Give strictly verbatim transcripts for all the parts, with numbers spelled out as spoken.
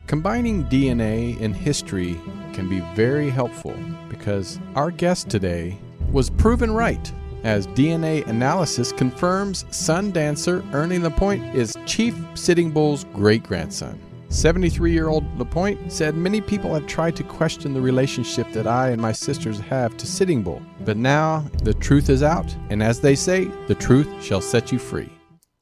Combining D N A and history can be very helpful because our guest today was proven right, as D N A analysis confirms Sun dancer Ernie Lapointe is Chief Sitting Bull's great-grandson. seventy-three-year-old Lapointe said many people have tried to question the relationship that I and my sisters have to Sitting Bull, but now the truth is out, and as they say, the truth shall set you free.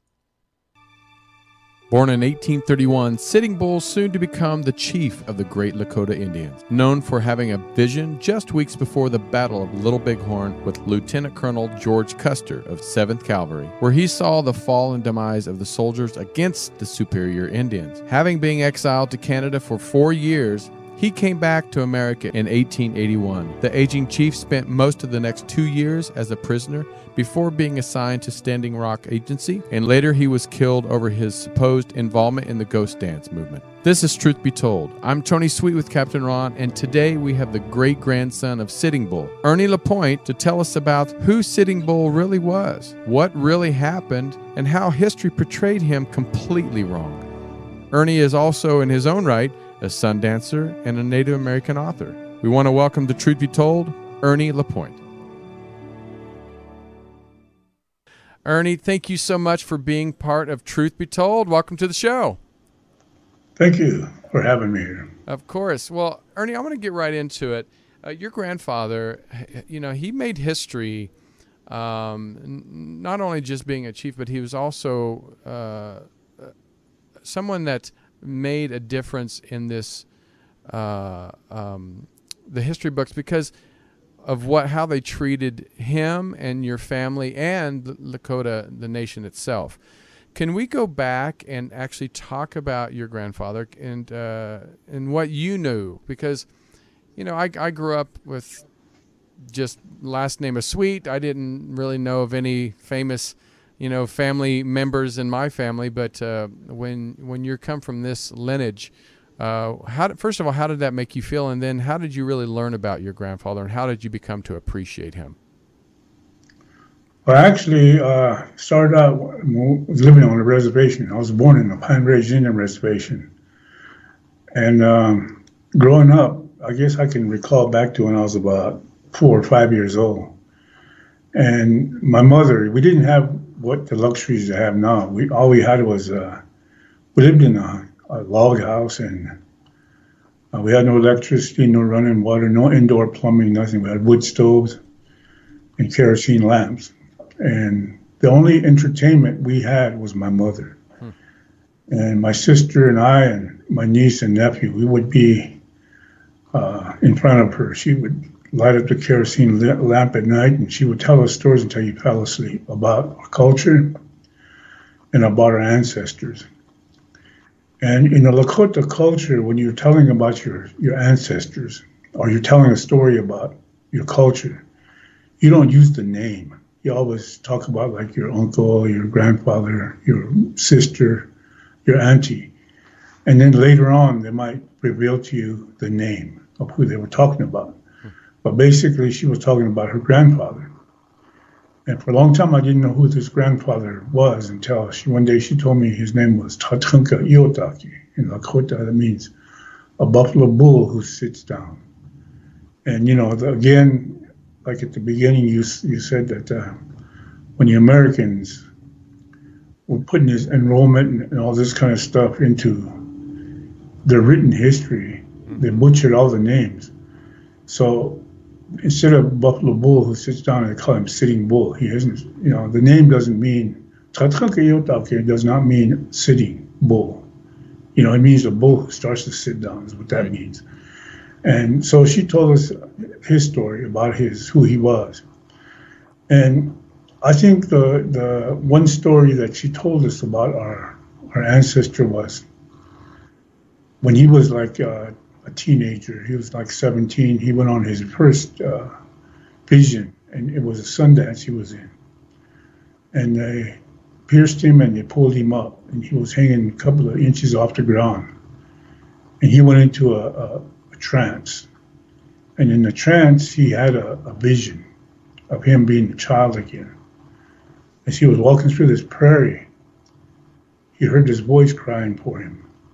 Born in eighteen thirty-one, Sitting Bull soon to become the chief of the Great Lakota Indians, known for having a vision just weeks before the Battle of Little Bighorn with Lieutenant Colonel George Custer of seventh Cavalry, where he saw the fall and demise of the soldiers against the superior Indians. Having been exiled to Canada for four years, he came back to America in eighteen eighty-one. The aging chief spent most of the next two years as a prisoner before being assigned to Standing Rock Agency, and later he was killed over his supposed involvement in the Ghost Dance movement. This is Truth Be Told. I'm Tony Sweet with Captain Ron, and today we have the great-grandson of Sitting Bull, Ernie Lapointe, to tell us about who Sitting Bull really was, what really happened, and how history portrayed him completely wrong. Ernie is also, in his own right, a Sun dancer and a Native American author. We want to welcome to Truth Be Told, Ernie Lapointe. Ernie, thank you so much for being part of Truth Be Told. Welcome to the show. Thank you for having me here. Of course. Well, Ernie, I want to get right into it. Uh, your grandfather, you know, he made history, um, n- not only just being a chief, but he was also uh, someone that made a difference in this, uh, um, the history books, because of what how they treated him and your family and Lakota, the nation itself. Can we go back and actually talk about your grandfather and uh, and what you knew? Because, you know, I, I grew up with just last name of Sweet. I didn't really know of any famous, you know, family members in my family. But uh, when when you come from this lineage, Uh, how did, first of all, how did that make you feel? And then how did you really learn about your grandfather, and how did you become to appreciate him? Well, actually, uh, started out, was living on a reservation. I was born in the Pine Ridge Indian Reservation. And um, growing up, I guess I can recall back to when I was about four or five years old. And my mother, we didn't have what the luxuries they have now. We all we had was, uh, we lived in a a log house, and uh, we had no electricity, no running water, no indoor plumbing, nothing. We had wood stoves and kerosene lamps. And the only entertainment we had was my mother. Hmm. And my sister and I and my niece and nephew, we would be uh, in front of her. She would light up the kerosene lamp at night, and she would tell us stories until you fell asleep about our culture and about our ancestors. And in the Lakota culture, when you're telling about your, your ancestors, or you're telling a story about your culture, you don't use the name. You always talk about like your uncle, your grandfather, your sister, your auntie. And then later on, they might reveal to you the name of who they were talking about. But basically, she was talking about her grandfather. And for a long time, I didn't know who this grandfather was until she, one day she told me his name was Tatanka Iotaki. In Lakota, that means a buffalo bull who sits down. And, you know, the, again, like at the beginning, you you said that uh, when the Americans were putting this enrollment and, and all this kind of stuff into their written history, they butchered all the names. So instead of Buffalo Bull who sits down, they call him Sitting Bull. He isn't, you know, the name doesn't mean, Tatanka Iotaki does not mean sitting bull. You know, it means a bull who starts to sit down is what that means. And so she told us his story about his, who he was. And I think the the one story that she told us about our, our ancestor was when he was like, uh, a teenager. He was like seventeen. He went on his first uh, vision, and it was a sun dance he was in. And they pierced him and they pulled him up, and he was hanging a couple of inches off the ground. And he went into a, a, a trance. And in the trance, he had a, a vision of him being a child again. As he was walking through this prairie, he heard this voice crying for him.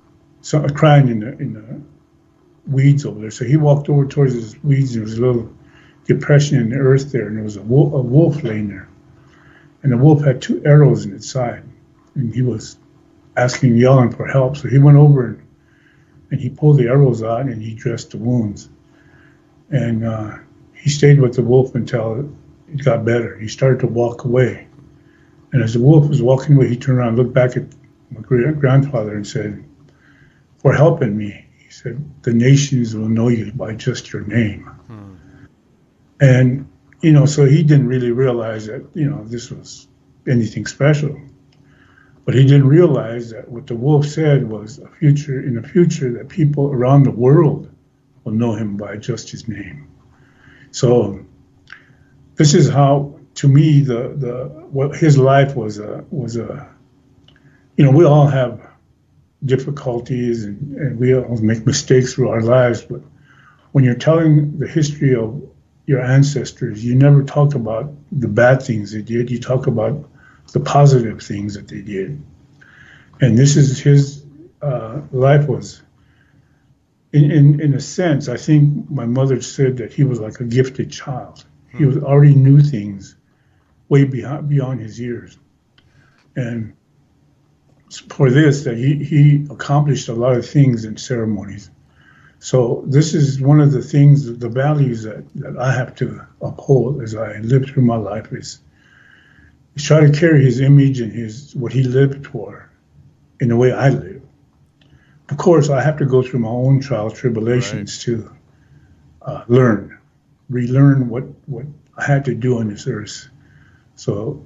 so, crying in the in the weeds over there. So he walked over towards his weeds, and there was a little depression in the earth there, and there was a wolf, a wolf laying there. And the wolf had two arrows in its side, and he was asking, yelling for help. So he went over and, and he pulled the arrows out, and he dressed the wounds. And uh, he stayed with the wolf until it got better. He started to walk away. And as the wolf was walking away, he turned around, looked back at my great grandfather and said, "For helping me," he said, "the nations will know you by just your name." Hmm. And, you know, so he didn't really realize that, you know, this was anything special. But he didn't realize that what the wolf said was a future, in the future, that people around the world will know him by just his name. So this is how, to me, the the what his life was a was a, you know, we all have difficulties and, and we all make mistakes through our lives, but when you're telling the history of your ancestors, you never talk about the bad things they did. You talk about the positive things that they did. And this is his uh, life was, in, in, in a sense, I think my mother said that he was like a gifted child. Hmm. He was already knew things way beyond, beyond his years. And for this, that he, he accomplished a lot of things in ceremonies. So this is one of the things, the values that, that I have to uphold as I live through my life is, is try to carry his image and his what he lived for in the way I live. Of course, I have to go through my own trials, tribulations right. to uh, learn, relearn what, what I had to do on this earth. So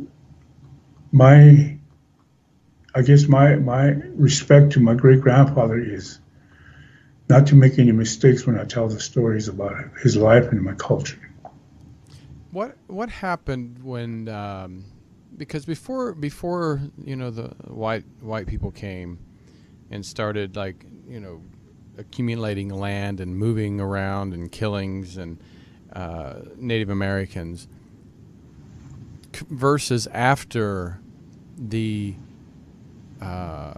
my, I guess my, my respect to my great-grandfather is not to make any mistakes when I tell the stories about his life and my culture. What what happened when, um, because before before you know the white white people came and started like you know accumulating land and moving around and killings and uh, Native Americans c- versus after the. Uh,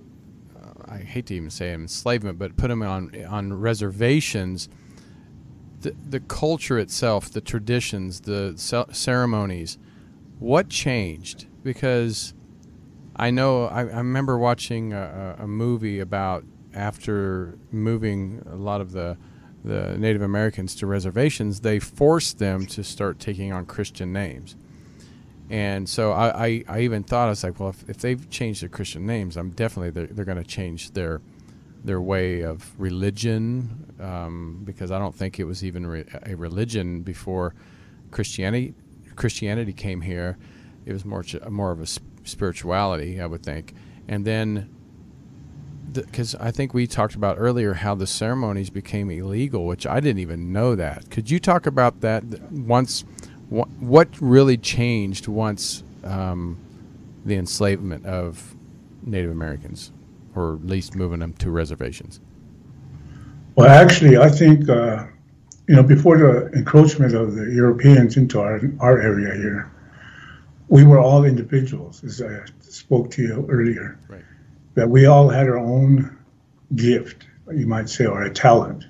I hate to even say enslavement, but put them on on reservations. The the culture itself, the traditions, the ce- ceremonies, what changed? Because I know I, I remember watching a, a movie about after moving a lot of the the Native Americans to reservations, they forced them to start taking on Christian names. And so I, I, I even thought, I was like, well, if, if they've changed their Christian names, I'm definitely, they're, they're going to change their their way of religion, um, because I don't think it was even re- a religion before Christianity Christianity came here. It was more more of a spirituality, I would think. And then, because the, I think we talked about earlier how the ceremonies became illegal, which I didn't even know that. Could you talk about that once? What really changed once um, the enslavement of Native Americans, or at least moving them to reservations? Well, actually, I think, uh, you know, before the encroachment of the Europeans into our, our area here, we were all individuals, as I spoke to you earlier, right. That we all had our own gift, you might say, or a talent.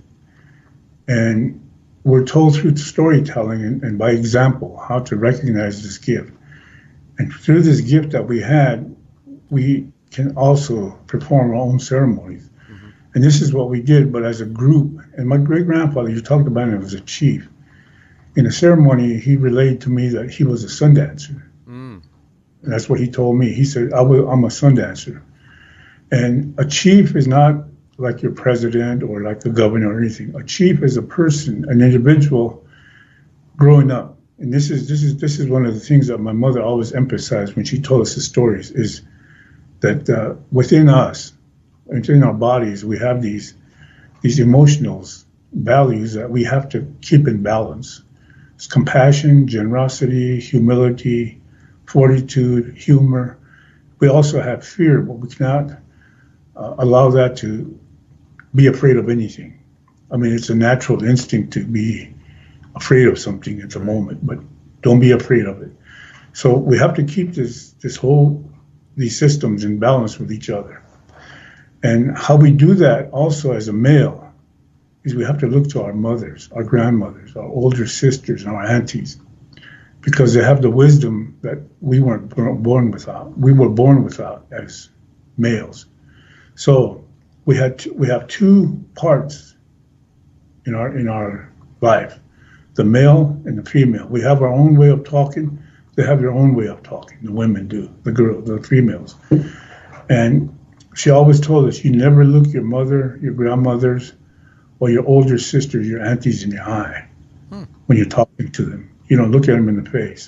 And we're told through storytelling and, and by example how to recognize this gift. And through this gift that we had, we can also perform our own ceremonies. Mm-hmm. And this is what we did, but as a group. And my great-grandfather, you talked about him as a chief. In a ceremony, he relayed to me that he was a sun dancer. Mm. And that's what he told me. He said, I will, I'm a sun dancer. And a chief is not like your president or like the governor or anything. A chief is a person, an individual growing up. And this is this is this is one of the things that my mother always emphasized when she told us the stories, is that uh, within us, within our bodies, we have these these emotional values that we have to keep in balance. It's compassion, generosity, humility, fortitude, humor. We also have fear, but we cannot uh, allow that to be afraid of anything. I mean, it's a natural instinct to be afraid of something at the moment, but don't be afraid of it. So we have to keep this this whole these systems in balance with each other. And how we do that also as a male is we have to look to our mothers, our grandmothers, our older sisters, and our aunties, because they have the wisdom that we weren't born without. We were born without as males. So we had to, we have two parts in our in our life, the male and the female. We have our own way of talking. They have their own way of talking. The women do, the girls, the females. And she always told us, you never look your mother, your grandmothers, or your older sisters, your aunties in the eye hmm. when you're talking to them. You don't look at them in the face.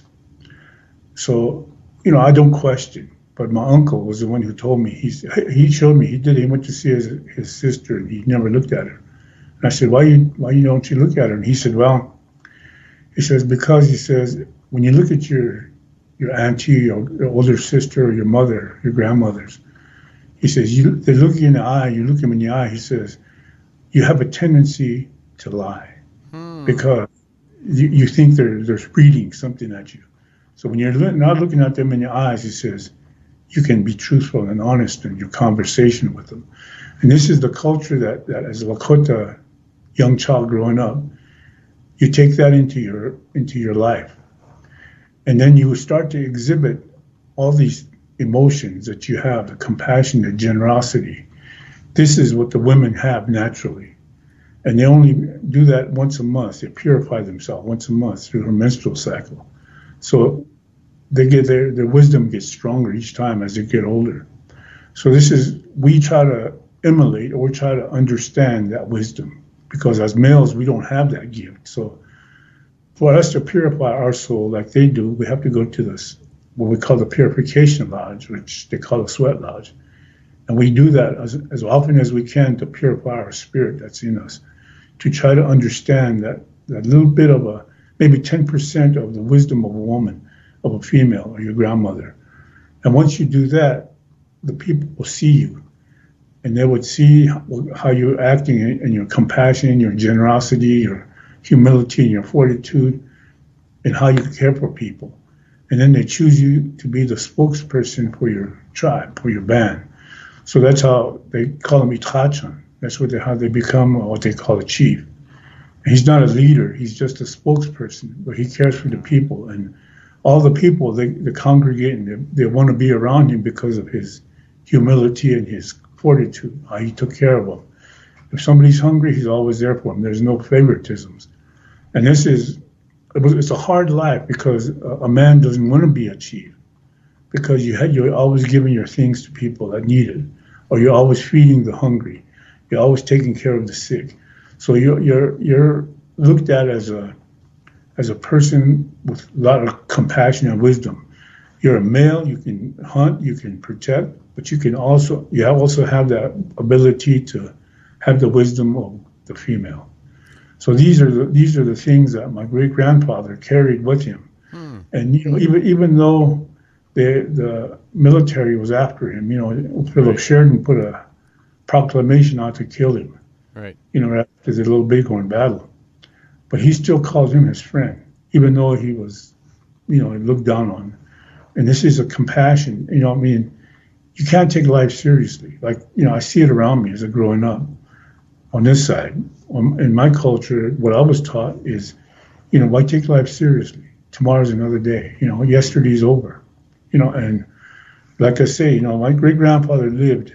So, you know, I don't question. But my uncle was the one who told me. He he showed me. He did. He went to see his his sister, and he never looked at her. And I said, why you why you don't you look at her? And he said, well, he says because he says when you look at your your auntie or your older sister or your mother, your grandmothers, he says you they look you in the eye. You look them in the eye. He says you have a tendency to lie hmm. because you, you think they're they're reading something at you. So when you're not looking at them in the eyes, he says, you can be truthful and honest in your conversation with them. And this is the culture that, that as a Lakota young child growing up, you take that into your into your life. And then you start to exhibit all these emotions that you have, the compassion, the generosity. This is what the women have naturally. And they only do that once a month. They purify themselves once a month through her menstrual cycle. So they get their, their wisdom gets stronger each time as they get older. So this is, we try to emulate or try to understand that wisdom, because as males, we don't have that gift. So for us to purify our soul like they do, we have to go to this, what we call the purification lodge, which they call a sweat lodge. And we do that as, as often as we can to purify our spirit that's in us, to try to understand that, that little bit of a, maybe ten percent of the wisdom of a woman, of a female or your grandmother. And once you do that, the people will see you, and they would see how you're acting and your compassion, your generosity, your humility, and your fortitude, and how you care for people. And then they choose you to be the spokesperson for your tribe, for your band. So that's how they call him Itrachan. That's what they, how they become what they call a chief. And he's not a leader, he's just a spokesperson, but he cares for the people. And all the people, they, they congregate and they, they want to be around him because of his humility and his fortitude, how he took care of them. If somebody's hungry, he's always there for them. There's no favoritisms. And this is, it was, it's a hard life because a, a man doesn't want to be a chief, because you had, you're always giving your things to people that need it, or you're always feeding the hungry. You're always taking care of the sick. So you're, you're, you're looked at as a, as a person with a lot of compassion and wisdom. You're a male, you can hunt, you can protect, but you can also, you also have that ability to have the wisdom of the female. So these are the, these are the things that my great-grandfather carried with him. Hmm. And, you know, even, even though the, the military was after him, you know, Philip right. Sheridan put a proclamation out to kill him, right. you know, after the Little Bighorn battle. But he still calls him his friend, even though he was, you know, looked down on. And this is a compassion, you know, I mean, you can't take life seriously. Like, you know, I see it around me as I'm growing up on this side. In my culture, what I was taught is, you know, why take life seriously? Tomorrow's another day, you know, yesterday's over, you know, and like I say, you know, my great-grandfather lived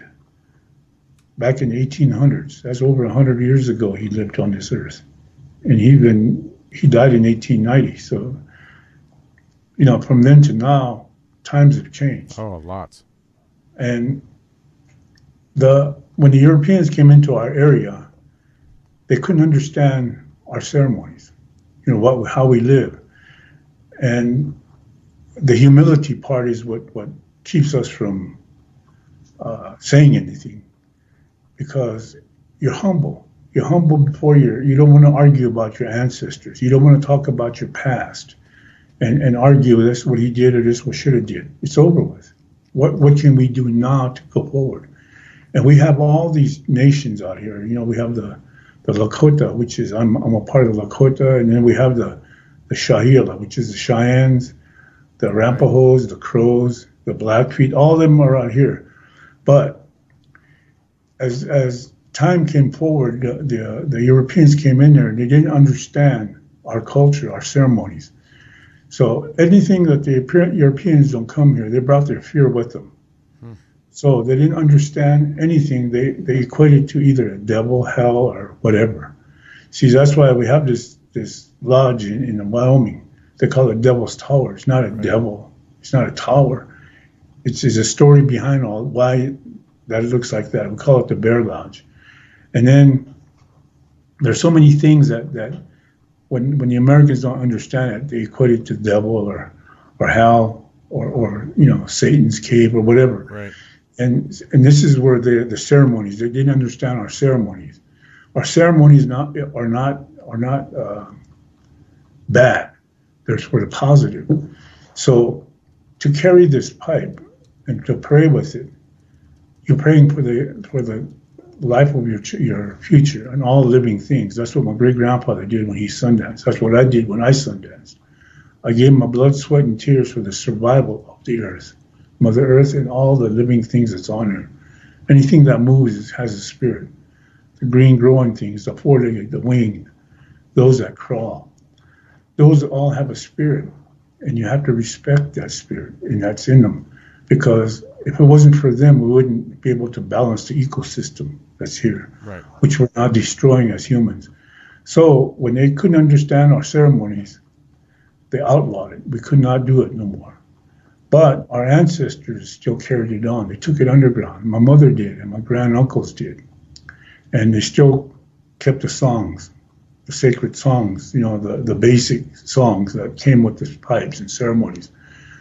back in the eighteen hundreds. That's over one hundred years ago he lived on this earth. And he been, he died in eighteen ninety. So, you know, from then to now, times have changed. Oh, lots. And the when the Europeans came into our area, they couldn't understand our ceremonies, you know, what how we live. And the humility part is what, what keeps us from uh, saying anything, because you're humble. You're humble before you're, you don't want to argue about your ancestors. You don't want to talk about your past and, and argue this what he did or this what should have did. It's over with. What what can we do now to go forward? And we have all these nations out here. You know, we have the, the Lakota, which is, I'm I'm a part of Lakota, and then we have the, the Shahila, which is the Cheyennes, the Arampahos, the Crows, the Blackfeet, all of them are out here. But as as time came forward, the, the the Europeans came in there and they didn't understand our culture, our ceremonies. So anything that the Europeans don't come here, they brought their fear with them. Hmm. So they didn't understand anything. They they equated to either a devil, hell, or whatever. See, that's why we have this this lodge in, in Wyoming. They call it Devil's Tower. It's not a right. devil. It's not a tower. It's, it's a story behind all why that it looks like that. We call it the Bear Lodge. And then there's so many things that, that when when the Americans don't understand it, they equate it to devil or or hell or, or you know Satan's cave or whatever. Right. And and this is where the the ceremonies, they didn't understand our ceremonies. Our ceremonies not are not are not uh, bad. They're for the positive. So to carry this pipe and to pray with it, you're praying for the for the life of your your future and all living things. That's what my great grandfather did when he sundanced. That's what I did when I sundanced. I gave my blood, sweat, and tears for the survival of the earth, Mother Earth, and all the living things that's on her. Anything that moves has a spirit. The green growing things, the four-legged, the winged, those that crawl. Those all have a spirit, and you have to respect that spirit, and that's in them. Because if it wasn't for them, we wouldn't be able to balance the ecosystem that's here, right. which we're now destroying as humans. So when they couldn't understand our ceremonies, they outlawed it. We could not do it no more. But our ancestors still carried it on. They took it underground. My mother did, and my granduncles did. And they still kept the songs, the sacred songs, you know, the, the basic songs that came with the pipes and ceremonies.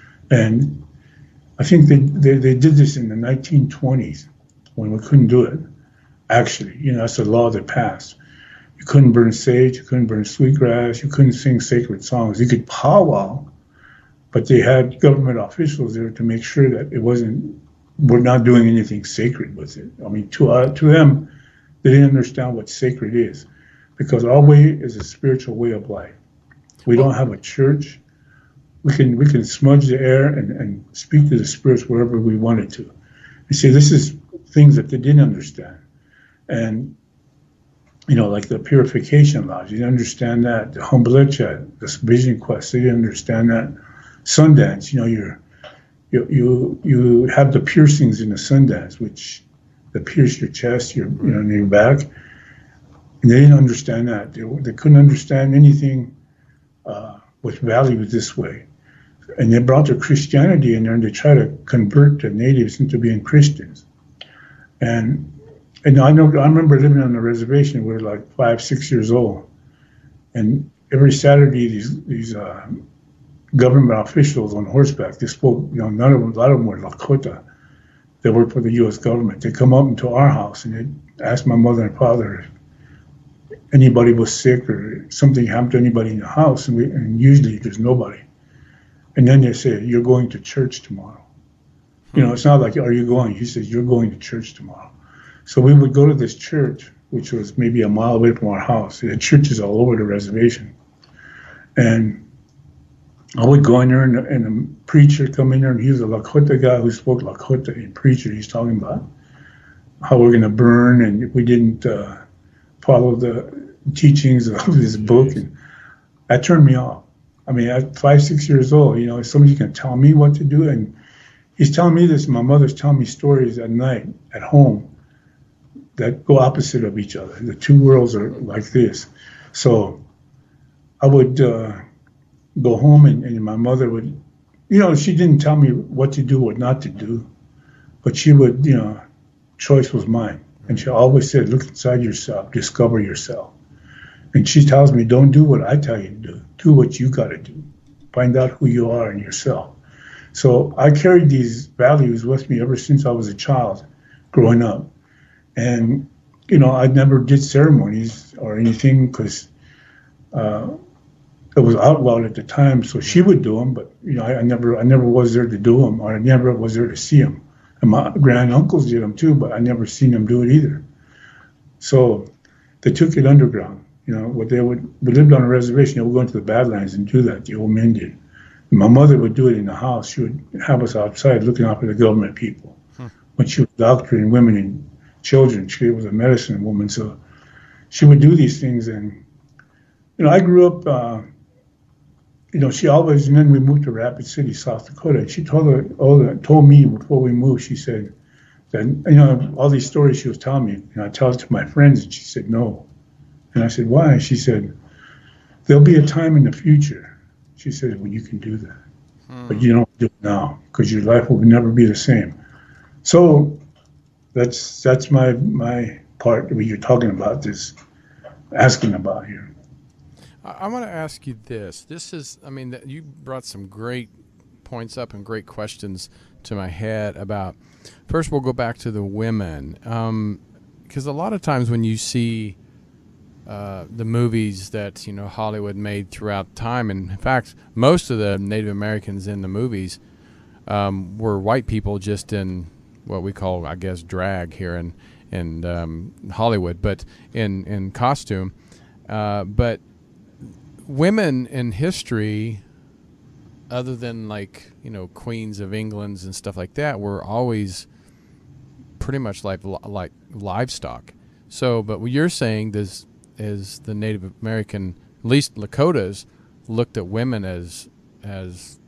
And I think they, they, they did this in the nineteen twenties when we couldn't do it. Actually, you know, that's a law that passed. You couldn't burn sage, you couldn't burn sweetgrass, you couldn't sing sacred songs. You could powwow, but they had government officials there to make sure that it wasn't, we're not doing anything sacred with it. I mean, to uh, to them, they didn't understand what sacred is, because our way is a spiritual way of life. We don't have a church. We can we can smudge the air and, and speak to the spirits wherever we wanted to. You see, this is things that they didn't understand. And, you know, like the Purification Lodge, they didn't understand that. The Humblecha, the Vision Quest, they didn't understand that. Sundance, you know, you're, you you you have the piercings in the Sundance, which that pierce your chest, your you know, your back. And they didn't understand that. They, they couldn't understand anything uh, with value this way. And they brought their Christianity in there, and they try to convert the natives into being Christians. And and I know I remember living on the reservation. We were like five, six years old, and every Saturday these these uh, government officials on horseback, they spoke. You know, none of them, a lot of them were Lakota. They worked for the U S government. They come up into our house and they ask my mother and father if anybody was sick or something happened to anybody in the house, and, we, and usually there's nobody. And then they say, "You're going to church tomorrow." You know, it's not like, "Are you going?" He says, "You're going to church tomorrow." So we would go to this church, which was maybe a mile away from our house. The church is all over the reservation. And I would go in there, and, and the preacher come in there, and he was a Lakota guy who spoke Lakota. And preacher, he's talking about how we're going to burn, and if we didn't uh, follow the teachings of this book. And that turned me off. I mean, at five, six years old, you know, somebody can tell me what to do. And he's telling me this. My mother's telling me stories at night at home that go opposite of each other. The two worlds are like this. So I would uh, go home, and, and my mother would, you know, she didn't tell me what to do, what not to do, but she would, you know, choice was mine. And she always said, look inside yourself, discover yourself. And she tells me, don't do what I tell you to do. Do what you got to do. Find out who you are and yourself. So I carried these values with me ever since I was a child growing up. And, you know, I never did ceremonies or anything because uh, it was outlawed at the time. So she would do them, but, you know, I, I never I never was there to do them, or I never was there to see them. And my granduncles did them too, but I never seen them do it either. So they took it underground. You know, what they would, we lived on a reservation, they would go into the Badlands and do that, the old men did. And my mother would do it in the house. She would have us outside looking out for the government people. Hmm. When she was doctoring women and children. She was a medicine woman, so she would do these things. And you know, I grew up. Uh, you know, she always. And then we moved to Rapid City, South Dakota. And she told her, all the, told me before we moved. She said that you know all these stories she was telling me. And I tell it to my friends, and she said no. And I said why? She said there'll be a time in the future. She said when you can do that, hmm. but you don't do it now because your life will never be the same. So that's that's my my part that you're talking about, this asking about here. I want to ask you this. This is, I mean, that you brought some great points up and great questions to my head about. First, we'll go back to the women, um, because a lot of times when you see uh, the movies that you know Hollywood made throughout time, and in fact, most of the Native Americans in the movies um, were white people, just in what we call, I guess, drag here in in um, Hollywood, but in in costume, uh, but women in history, other than like you know queens of England and stuff like that, were always pretty much like like livestock. So, but what you're saying is is the Native American, at least Lakotas, looked at women as as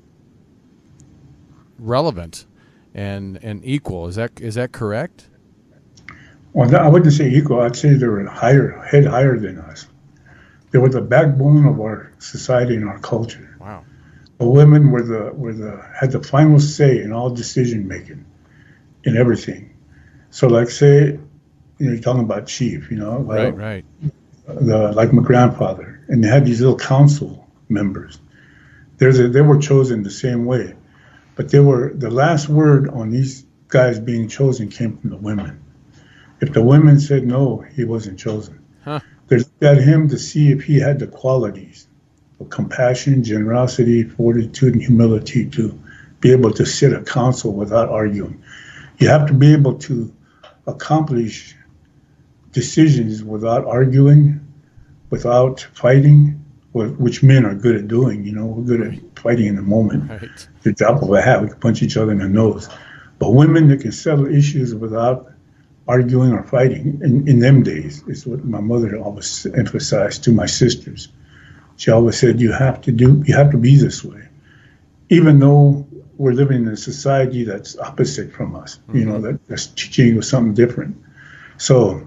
relevant and and equal. Is that is that correct? Well, I wouldn't say equal. I'd say they were higher, head higher than us. They were the backbone of our society and our culture. Wow. The women were the were the had the final say in all decision making, in everything. So, like, say, you know, you're talking about chief, you know, right, right. The like my grandfather, and they had these little council members. There's a, they were chosen the same way, but they were the last word on these guys being chosen came from the women. If the women said no, he wasn't chosen. Huh. They looked at him to see if he had the qualities of compassion, generosity, fortitude, and humility to be able to sit a council without arguing. You have to be able to accomplish decisions without arguing, without fighting, which men are good at doing. You know, we're good at fighting in the moment. Right. The drop of a hat, we can punch each other in the nose. But women that can settle issues without arguing or fighting in, in them days is what my mother always emphasized to my sisters. She always said, you have to do, you have to be this way. Even though we're living in a society that's opposite from us, mm-hmm. you know, that, that's teaching us something different. So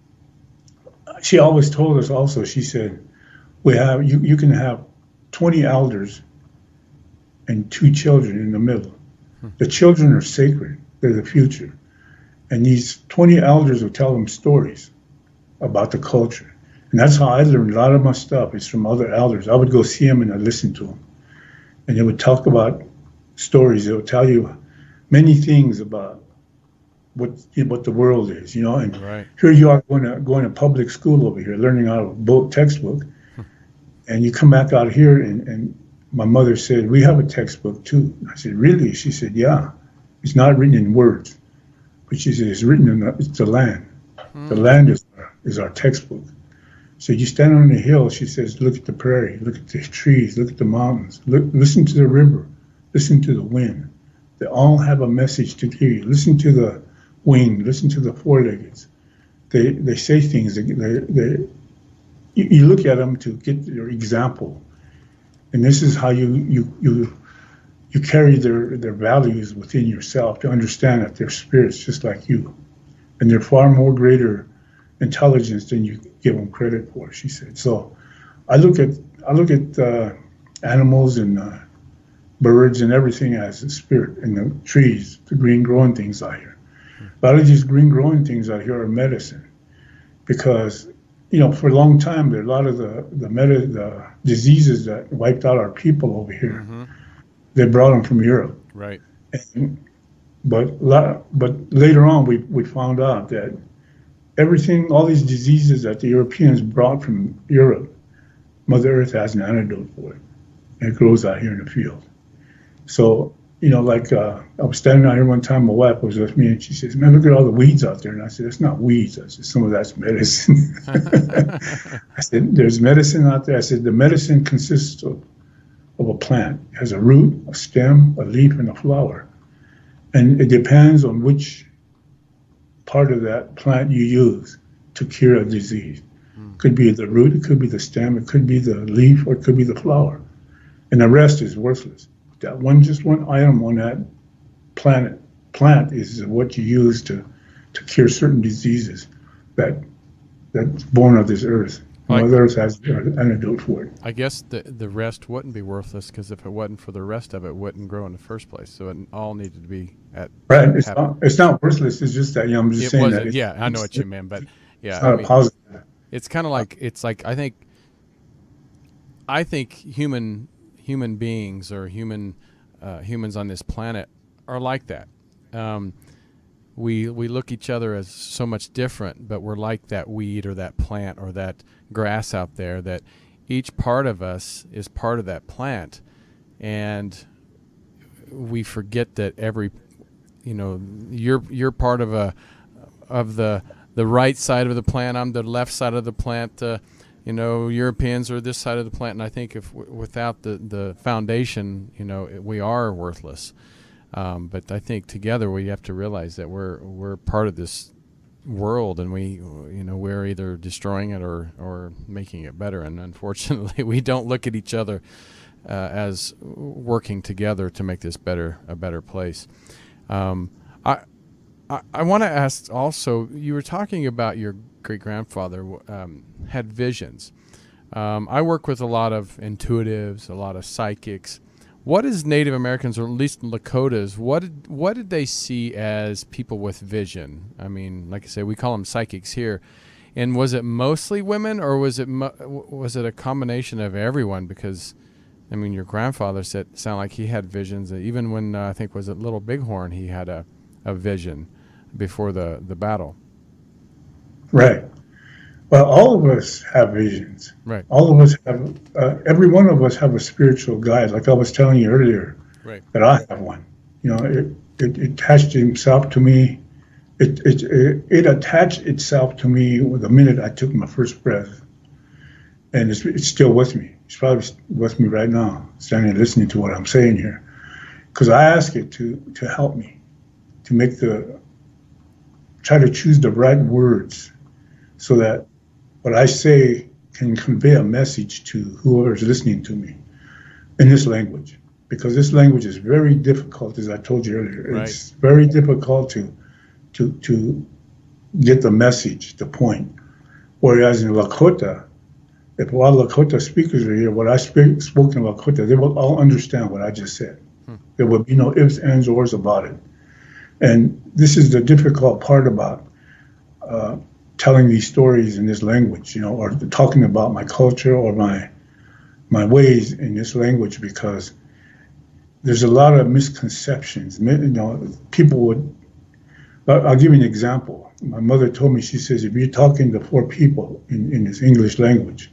she always told us also, she said, we have, you, you can have twenty elders and two children in the middle. Hmm. The children are sacred. They're the future. And these twenty elders will tell them stories about the culture. And that's how I learned a lot of my stuff is from other elders. I would go see them and I'd listen to them. And they would talk about stories. They would tell you many things about what what the world is, you know. And right. Here you are going to going to public school over here, learning out of a book textbook. Hmm. And you come back out here and, and my mother said, we have a textbook too. I said, really? She said, yeah. It's not written in words. But she said, it's written in the, it's the land. Mm. The land is our, is our textbook. So you stand on the hill, she says, look at the prairie, look at the trees, look at the mountains, look, listen to the river, listen to the wind. They all have a message to give you. Listen to the wing, listen to the four-leggeds. They they say things, they, they, they, you, you look at them to get your example. And this is how you, you, you You carry their, their values within yourself to understand that they're spirits just like you. And they're far more greater intelligence than you give them credit for, she said. So I look at I look at uh, animals and uh, birds and everything as a spirit, and the trees, the green growing things out here. A lot of these green growing things out here are medicine because, you know, for a long time, there are a lot of the, the, meta, the diseases that wiped out our people over here. Mm-hmm. They brought them from Europe. Right. And, but but later on, we, we found out that everything, all these diseases that the Europeans brought from Europe, Mother Earth has an antidote for it. And it grows out here in the field. So, you know, like uh, I was standing out here one time, my wife was with me, and she says, man, look at all the weeds out there. And I said, it's not weeds. I said, some of that's medicine. I said, there's medicine out there. I said, the medicine consists of of a plant. It has a root, a stem, a leaf, and a flower. And it depends on which part of that plant you use to cure a disease. Mm. Could be the root, it could be the stem, it could be the leaf, or it could be the flower. And the rest is worthless. That one, just one item on that planet plant is what you use to, to cure certain diseases that that's born of this earth. Like, Mother Earth has an antidote for it. I guess the the rest wouldn't be worthless, because if it wasn't for the rest of it, it wouldn't grow in the first place. So it all needed to be at right. It's not, it's not worthless. It's just that, you know, I'm just it saying that. Yeah, I know what you meant, but yeah, it's not I a mean, positive. It's kind of like it's like I think I think human human beings or human uh, humans on this planet are like that. Um, we we look each other as so much different, but we're like that weed or that plant or that grass out there, that each part of us is part of that plant, and we forget that every, you know, you're you're part of a of the the right side of the plant. I'm the left side of the plant. Uh, you know, Europeans are this side of the plant, and I think if w without the the foundation, you know, we are worthless. Um, but I think together we have to realize that we're we're part of this world, and we, you know, we're either destroying it or or making it better. And unfortunately, we don't look at each other uh, as working together to make this better a better place. Um, I I, I want to ask also. You were talking about your great grandfather um, had visions. Um, I work with a lot of intuitives, a lot of psychics. What is Native Americans, or at least Lakotas, what did, what did they see as people with vision? I mean, like I say, we call them psychics here. And was it mostly women, or was it mo was it a combination of everyone? Because, I mean, your grandfather said sounded like he had visions. Even when, uh, I think, was it Little Bighorn, he had a, a vision before the, the battle. Right. Well, all of us have visions. Right. All of us have, uh, every one of us have a spiritual guide. Like I was telling you earlier, right, that I have one. You know, it, it, it attached himself to me. It, it, it, it attached itself to me the minute I took my first breath. And it's, it's still with me. It's probably with me right now, standing and listening to what I'm saying here. Because I ask it to, to help me, to make the, try to choose the right words so that what I say can convey a message to whoever is listening to me in this language. Because this language is very difficult, as I told you earlier. Right. It's very difficult to, to, to get the message, the point. Whereas in Lakota, if a lot of Lakota speakers are here, what I speak, spoke in Lakota, they will all understand what I just said. Hmm. There will be no ifs, ands, ors about it. And this is the difficult part about uh, telling these stories in this language, you know, or talking about my culture or my my ways in this language, because there's a lot of misconceptions. You know, people would, I'll give you an example. My mother told me, she says, if you're talking to four people in, in this English language,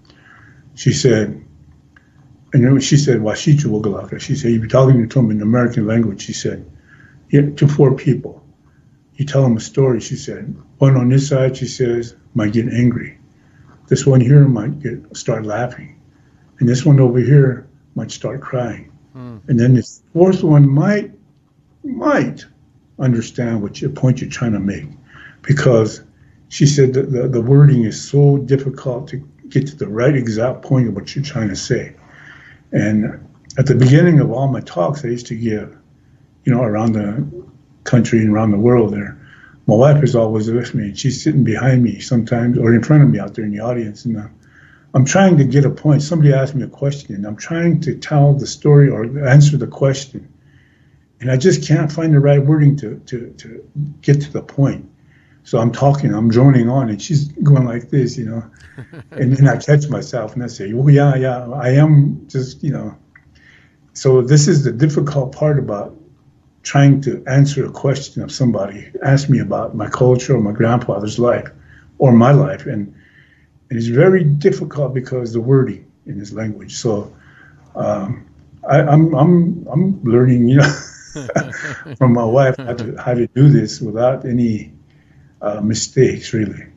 she said, and then she said, Washichu Wogalaka, she said, if you're talking to them in American language, she said, yeah, to four people, you tell them a story, she said, one on this side, she says, might get angry. This one here might get start laughing. And this one over here might start crying. Hmm. And then this fourth one might, might understand what your point you're trying to make. Because she said that the, the wording is so difficult to get to the right exact point of what you're trying to say. And at the beginning of all my talks I used to give, you know, around the country and around the world there, my wife is always with me, and she's sitting behind me sometimes, or in front of me out there in the audience. And uh, I'm trying to get a point. Somebody asked me a question, and I'm trying to tell the story or answer the question. And I just can't find the right wording to, to, to get to the point. So I'm talking, I'm droning on, and she's going like this, you know. And then I catch myself, and I say, oh, yeah, yeah, I am just, you know. So this is the difficult part about trying to answer a question of somebody asked me about my culture or my grandfather's life or my life. And, and it's very difficult because the wording in this language. So um, I, I'm, I'm, I'm learning, you know, from my wife how to, how to do this without any uh, mistakes, really.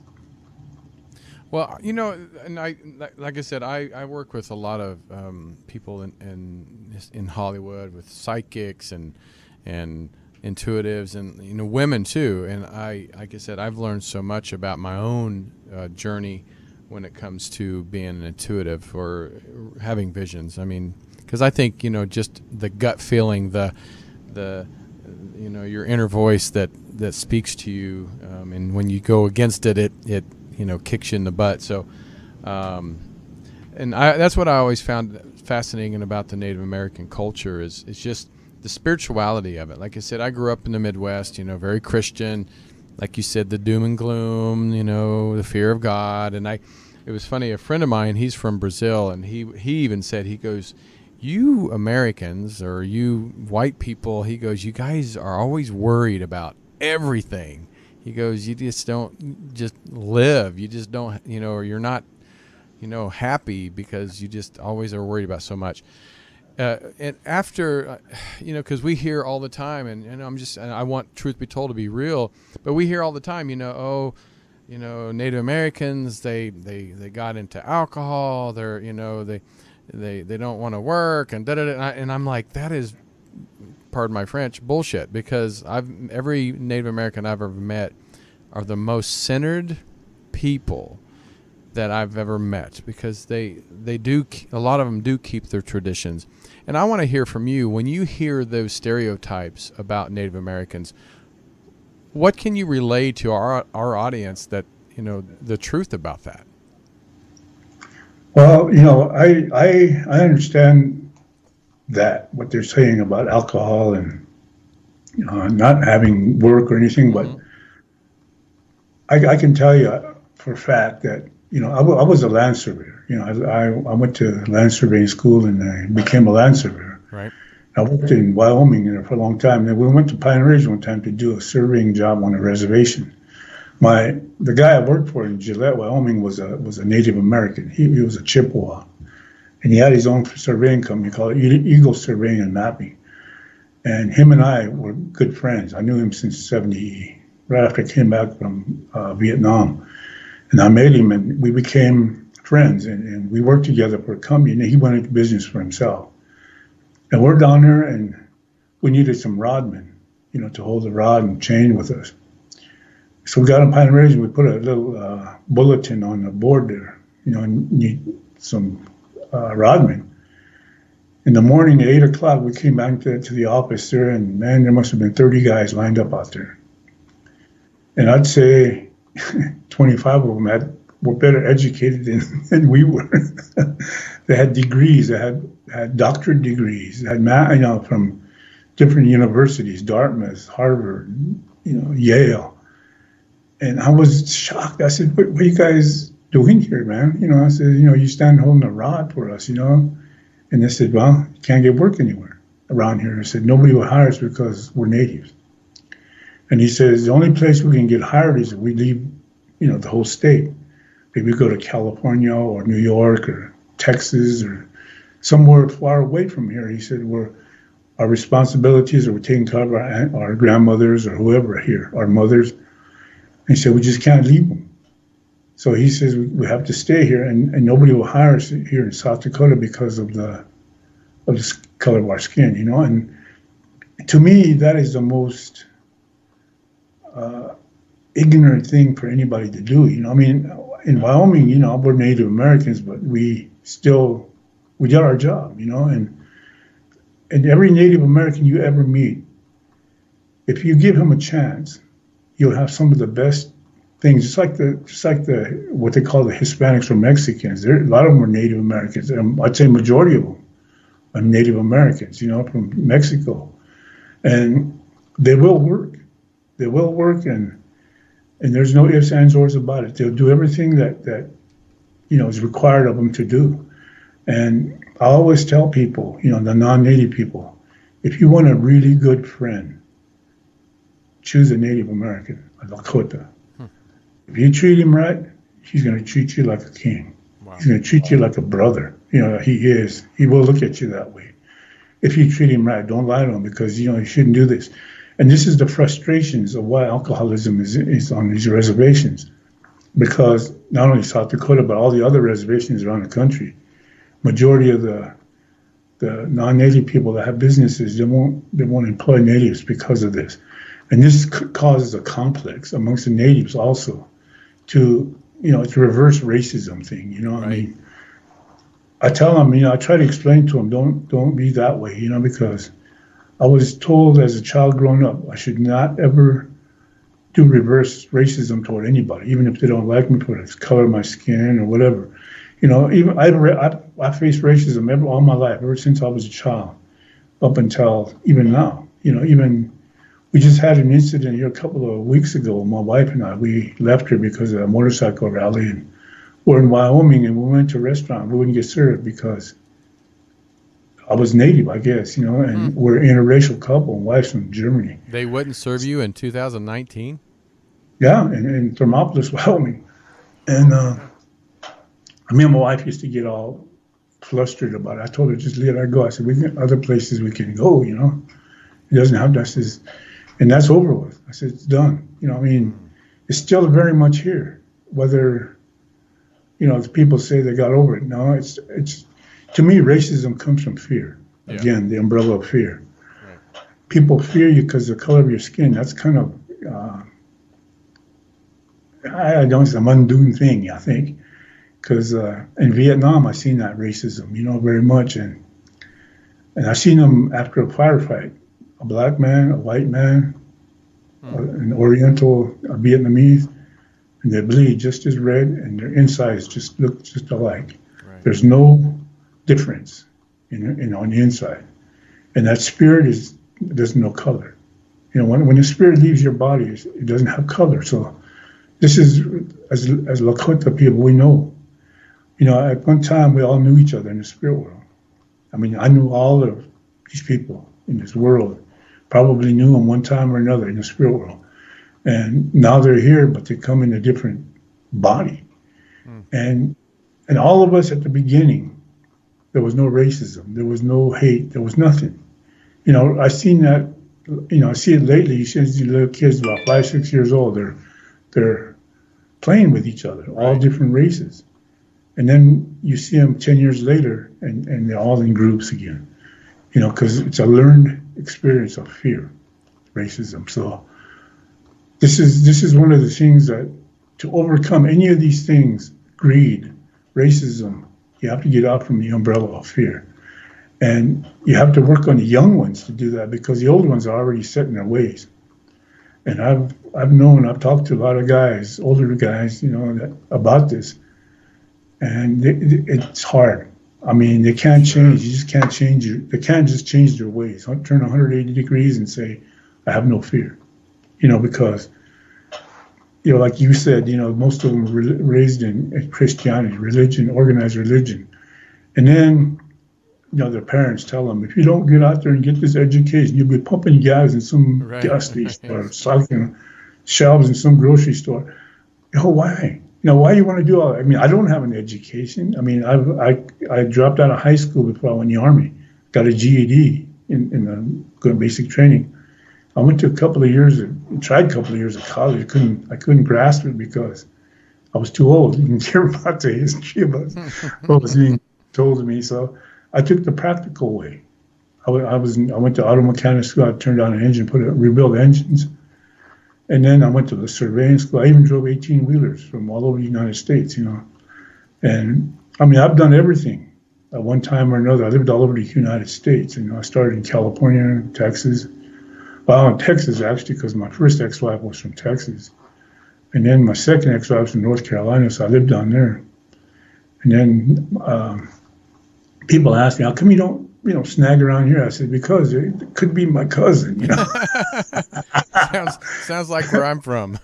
Well, you know, and I, like I said, I, I work with a lot of um, people in, in in Hollywood with psychics and and intuitives, and you know, women too. And I, like I said, I've learned so much about my own uh, journey when it comes to being an intuitive or having visions. I mean, because I think, you know, just the gut feeling, the the you know, your inner voice that that speaks to you, um, and when you go against it, it it you know, kicks you in the butt. So, um, and I, that's what I always found fascinating about the Native American culture is it's just the spirituality of it. Like I said, I grew up in the Midwest, you know, very Christian. Like you said, the doom and gloom, you know, the fear of God. And I, it was funny, a friend of mine, he's from Brazil, and he, he even said, he goes, you Americans or you white people, he goes, you guys are always worried about everything. He goes, you just don't just live. You just don't, you know, or you're not, you know, happy because you just always are worried about so much. Uh, and after, uh, you know, because we hear all the time, and, and I'm just, and I want truth be told to be real, but we hear all the time, you know, oh, you know, Native Americans, they, they, they got into alcohol, they're, you know, they, they, they don't want to work, and da da da. And, I, and I'm like, that is, pardon my French, bullshit, because I've, every Native American I've ever met are the most centered people that I've ever met, because they, they do, a lot of them do keep their traditions. And I want to hear from you, when you hear those stereotypes about Native Americans, what can you relay to our our audience that, you know, the truth about that? Well, you know, I I I understand that, what they're saying about alcohol and uh, not having work or anything, but mm-hmm. I, I can tell you for a fact that, you know, I, w- I was a land surveyor. You know, I, I I went to land surveying school and I became a land surveyor. Right. I worked in Wyoming there for a long time. And we went to Pine Ridge one time to do a surveying job on a reservation. My the guy I worked for in Gillette, Wyoming, was a was a Native American. He, he was a Chippewa, and he had his own surveying company called Eagle Surveying and Mapping. And him and I were good friends. I knew him since seventy, right after I came back from uh, Vietnam. And I met him, and we became friends, and, and we worked together for a company, and he went into business for himself. And we're down there, and we needed some rodmen, you know, to hold the rod and chain with us. So we got on Pine Ridge, and we put a little uh, bulletin on the board there, you know, and need some uh, rodmen. In the morning at eight o'clock, we came back to, to the office there, and man, there must have been thirty guys lined up out there. And I'd say twenty-five of them had, were better educated than, than we were. They had degrees, they had, had doctorate degrees, they had, you know, from different universities, Dartmouth, Harvard, you know, Yale. And I was shocked. I said, what, what are you guys doing here, man? You know, I said, you know, you stand holding a rod for us, you know? And they said, well, you can't get work anywhere around here. I said, nobody will hire us because we're natives. And he says, the only place we can get hired is if we leave, you know, the whole state. Maybe go to California or New York or Texas or somewhere far away from here. He said, we're, our responsibilities are we're taking care of our, our grandmothers or whoever here, our mothers. And he said, we just can't leave them. So he says, we, we have to stay here, and, and nobody will hire us here in South Dakota because of the, of the color of our skin, you know? And to me, that is the most uh, ignorant thing for anybody to do, you know? I mean, in Wyoming, you know, we're Native Americans, but we still, we did our job, you know? And, and every Native American you ever meet, if you give him a chance, you'll have some of the best things. Just like the, just like the, what they call the Hispanics or Mexicans. There, a lot of them were Native Americans. Um, I'd say majority of them are Native Americans, you know, from Mexico. And they will work. They will work, and and there's no ifs, ands, ors about it. They'll do everything that, that, you know, is required of them to do. And I always tell people, you know, the non-Native people, if you want a really good friend, choose a Native American, a Lakota. Hmm. If you treat him right, he's going to treat you like a king. Wow. He's going to treat wow. you like a brother. You know, he is. He will look at you that way. If you treat him right, don't lie to him, because, you know, you shouldn't do this. And this is the frustrations of why alcoholism is, is on these reservations. Because not only South Dakota, but all the other reservations around the country, majority of the the non-native people that have businesses, they won't they won't employ natives because of this, and this causes a complex amongst the natives also, to you know it's a reverse racism thing. You know, right. I mean, I tell them, you know, I try to explain to them, don't don't be that way, you know, because I was told as a child growing up, I should not ever do reverse racism toward anybody, even if they don't like me for the color of my skin or whatever. You know, even I I, I faced racism ever, all my life, ever since I was a child, up until even now. You know, even we just had an incident here a couple of weeks ago. My wife and I, we left her because of a motorcycle rally, and we're in Wyoming, and we went to a restaurant. We wouldn't get served because I was native, I guess, you know, and mm. we're an interracial couple, and wife's from Germany. They wouldn't serve you in two thousand nineteen? Yeah, in, in Thermopolis, Wyoming. And uh, me and my wife used to get all flustered about it. I told her, just let her go. I said, we got other places we can go, you know. It doesn't have to. Says, and that's over with. I said, it's done. You know, I mean, it's still very much here. Whether, you know, people say they got over it. No, it's, it's to me, racism comes from fear. Yeah. Again, the umbrella of fear. Right. People fear you because of the color of your skin. That's kind of, uh, I, I don't, it's an undoing thing, I think. Because uh, in Vietnam, I seen that racism, you know, very much. And and I seen them after a firefight. A black man, a white man, mm. uh, an Oriental, a Vietnamese, and they bleed just as red, and their insides just look just alike. Right. There's no difference in, in on the inside. And that spirit is, there's no color. You know, when when the spirit leaves your body, it doesn't have color. So this is, as, as Lakota people, we know. You know, at one time, we all knew each other in the spirit world. I mean, I knew all of these people in this world, probably knew them one time or another in the spirit world. And now they're here, but they come in a different body. Mm. And and all of us at the beginning, there was no racism. There was no hate. There was nothing. You know, I've seen that, you know, I see it lately. You see these little kids about five, six years old. They're, they're playing with each other, all right. different races. And then you see them ten years later, and, and they're all in groups again, you know, because it's a learned experience of fear, racism. So this is this is one of the things that to overcome any of these things, greed, racism, you have to get out from the umbrella of fear. And you have to work on the young ones to do that, because the old ones are already set in their ways. And I've I've known, I've talked to a lot of guys, older guys, you know, that, about this. And it, it's hard. I mean, they can't change. You just can't change your, they can't just change their ways. Turn one hundred eighty degrees and say, I have no fear. You know, because, you know, like you said, you know, most of them were raised in Christianity, religion, organized religion. And then, you know, their parents tell them, if you don't get out there and get this education, you'll be pumping gas in some right. gas station or stocking shelves in some grocery store. You know, why? You know, why do you want to do all that? I mean, I don't have an education. I mean, I've, I I dropped out of high school before I went in the Army, got a G E D in, in the good basic training. I went to a couple of years, of, tried a couple of years of college. I couldn't, I couldn't grasp it because I was too old. You can hear about the history about what was being told to me. So I took the practical way. I, I was, I went to auto mechanic school. I turned on an engine, put it, rebuild engines. And then I went to the surveying school. I even drove eighteen wheelers from all over the United States, you know. And I mean, I've done everything at one time or another. I lived all over the United States. You know, I started in California, Texas. Well, in Texas, actually, because my first ex-wife was from Texas. And then my second ex-wife was from North Carolina, so I lived down there. And then um, people ask me, how come you don't, you know, snag around here? I said, because it could be my cousin, you know. sounds, sounds like where I'm from.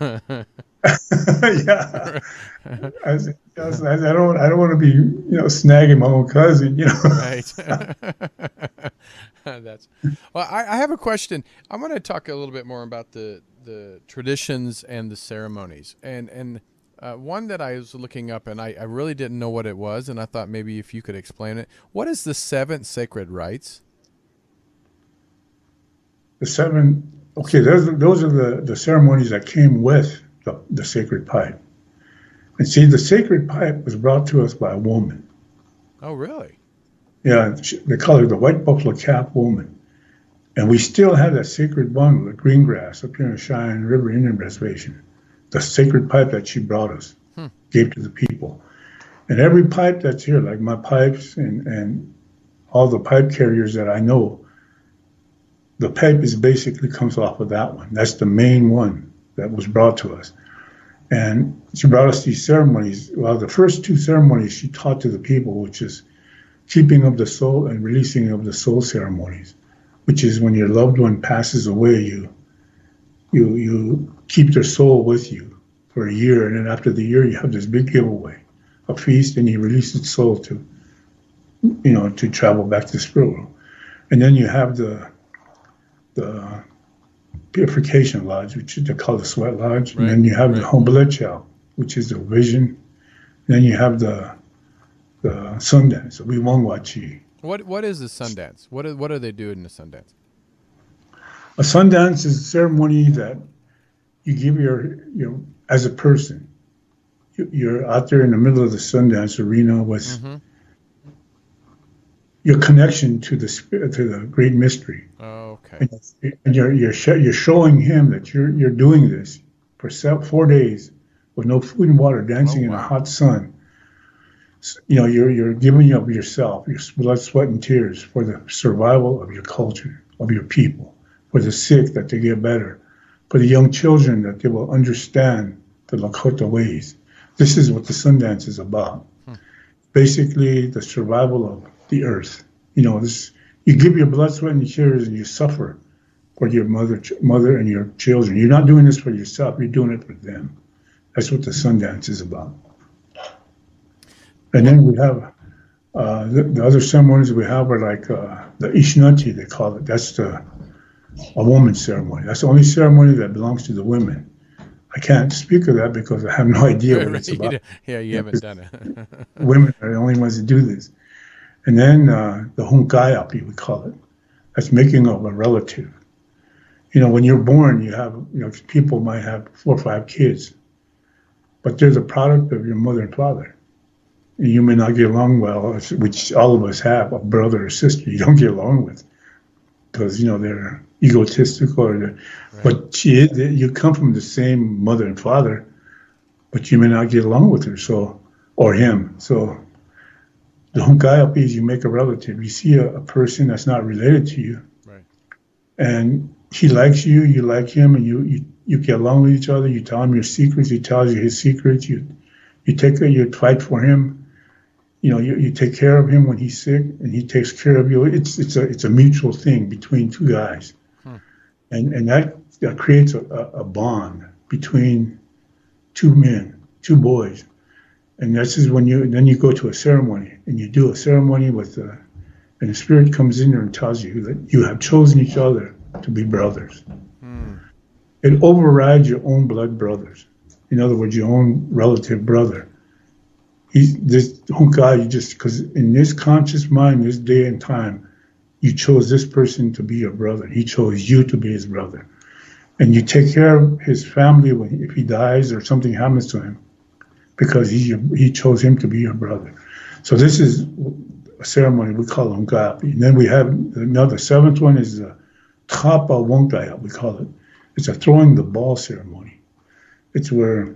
yeah. I, said, I, said, I don't I don't want to be, you know, snagging my own cousin, you know. Right. That's well, I, I have a question. I'm going to talk a little bit more about the, the traditions and the ceremonies. And, and uh, one that I was looking up, and I, I really didn't know what it was, and I thought maybe if you could explain it. What is the seven sacred rites? The seven, okay, those, those are the, the ceremonies that came with the, the sacred pipe. And see, the sacred pipe was brought to us by a woman. Oh, really? Yeah, they call her the White Buffalo Cap Woman. And we still have that sacred bundle of green grass up here in the Cheyenne River Indian Reservation, the sacred pipe that she brought us, hmm. gave to the people. And every pipe that's here, like my pipes and, and all the pipe carriers that I know, the pipe is basically comes off of that one. That's the main one that was brought to us. And she brought us these ceremonies. Well, the first two ceremonies she taught to the people, which is keeping of the soul and releasing of the soul ceremonies, which is when your loved one passes away, you you you keep their soul with you for a year, and then after the year, you have this big giveaway, a feast, and you release its soul to, you know, to travel back to the spirit world. And then you have the the purification lodge, which they call the sweat lodge, right. And then you have right. the Hombalechao, which is the vision. And then you have the the Sundance, the Wimongwachi. What what is the Sundance? What are, what are they doing in the Sundance? A Sundance is a ceremony that you give your, you know, as a person. You're out there in the middle of the Sundance arena with mm-hmm. your connection to the spirit, to the great mystery. Oh, okay. And, and you're you're sh- you're showing him that you're you're doing this for four days with no food and water, dancing oh, wow. in the hot sun. You know, you're you're giving up yourself, your blood, sweat, and tears for the survival of your culture, of your people, for the sick that they get better, for the young children that they will understand the Lakota ways. This is what the Sundance is about. Hmm. Basically, the survival of the earth. You know, this you give your blood, sweat, and tears, and you suffer for your mother, mother, and your children. You're not doing this for yourself. You're doing it for them. That's what the Sundance is about. And then we have uh, the, the other ceremonies we have are like uh, the Ishnanti, they call it. That's the a woman's ceremony. That's the only ceremony that belongs to the women. I can't speak of that because I have no idea what it's about. Yeah, you haven't done it. Women are the only ones that do this. And then uh, the Hunkayapi, we call it. That's making of a relative. You know, when you're born, you have, you know, people might have four or five kids, but they're the product of your mother and father. And you may not get along well, which all of us have, a brother or sister you don't get along with because, you know, they're egotistical, or they're, right. but she is, you come from the same mother and father, but you may not get along with her, so, or him. So the Hunkayapi is you make a relative. You see a, a person that's not related to you, right. and he likes you, you like him, and you, you, you get along with each other. You tell him your secrets, he tells you his secrets. You you take you fight for him. You know, you, you take care of him when he's sick, and he takes care of you. It's it's a it's a mutual thing between two guys, hmm. and and that, that creates a, a bond between two men, two boys, and this is when you then you go to a ceremony and you do a ceremony with, uh, and the spirit comes in there and tells you that you have chosen each other to be brothers. Hmm. It overrides your own blood brothers. In other words, your own relative brother. He's this whole guy, you just, because in this conscious mind, this day and time, you chose this person to be your brother. He chose you to be his brother. And you take care of his family when if he dies or something happens to him, because he he chose him to be your brother. So this is a ceremony we call Hunkayapi. And then we have another, seventh one is the Kapa Wonkaya, we call it. It's a throwing the ball ceremony. It's where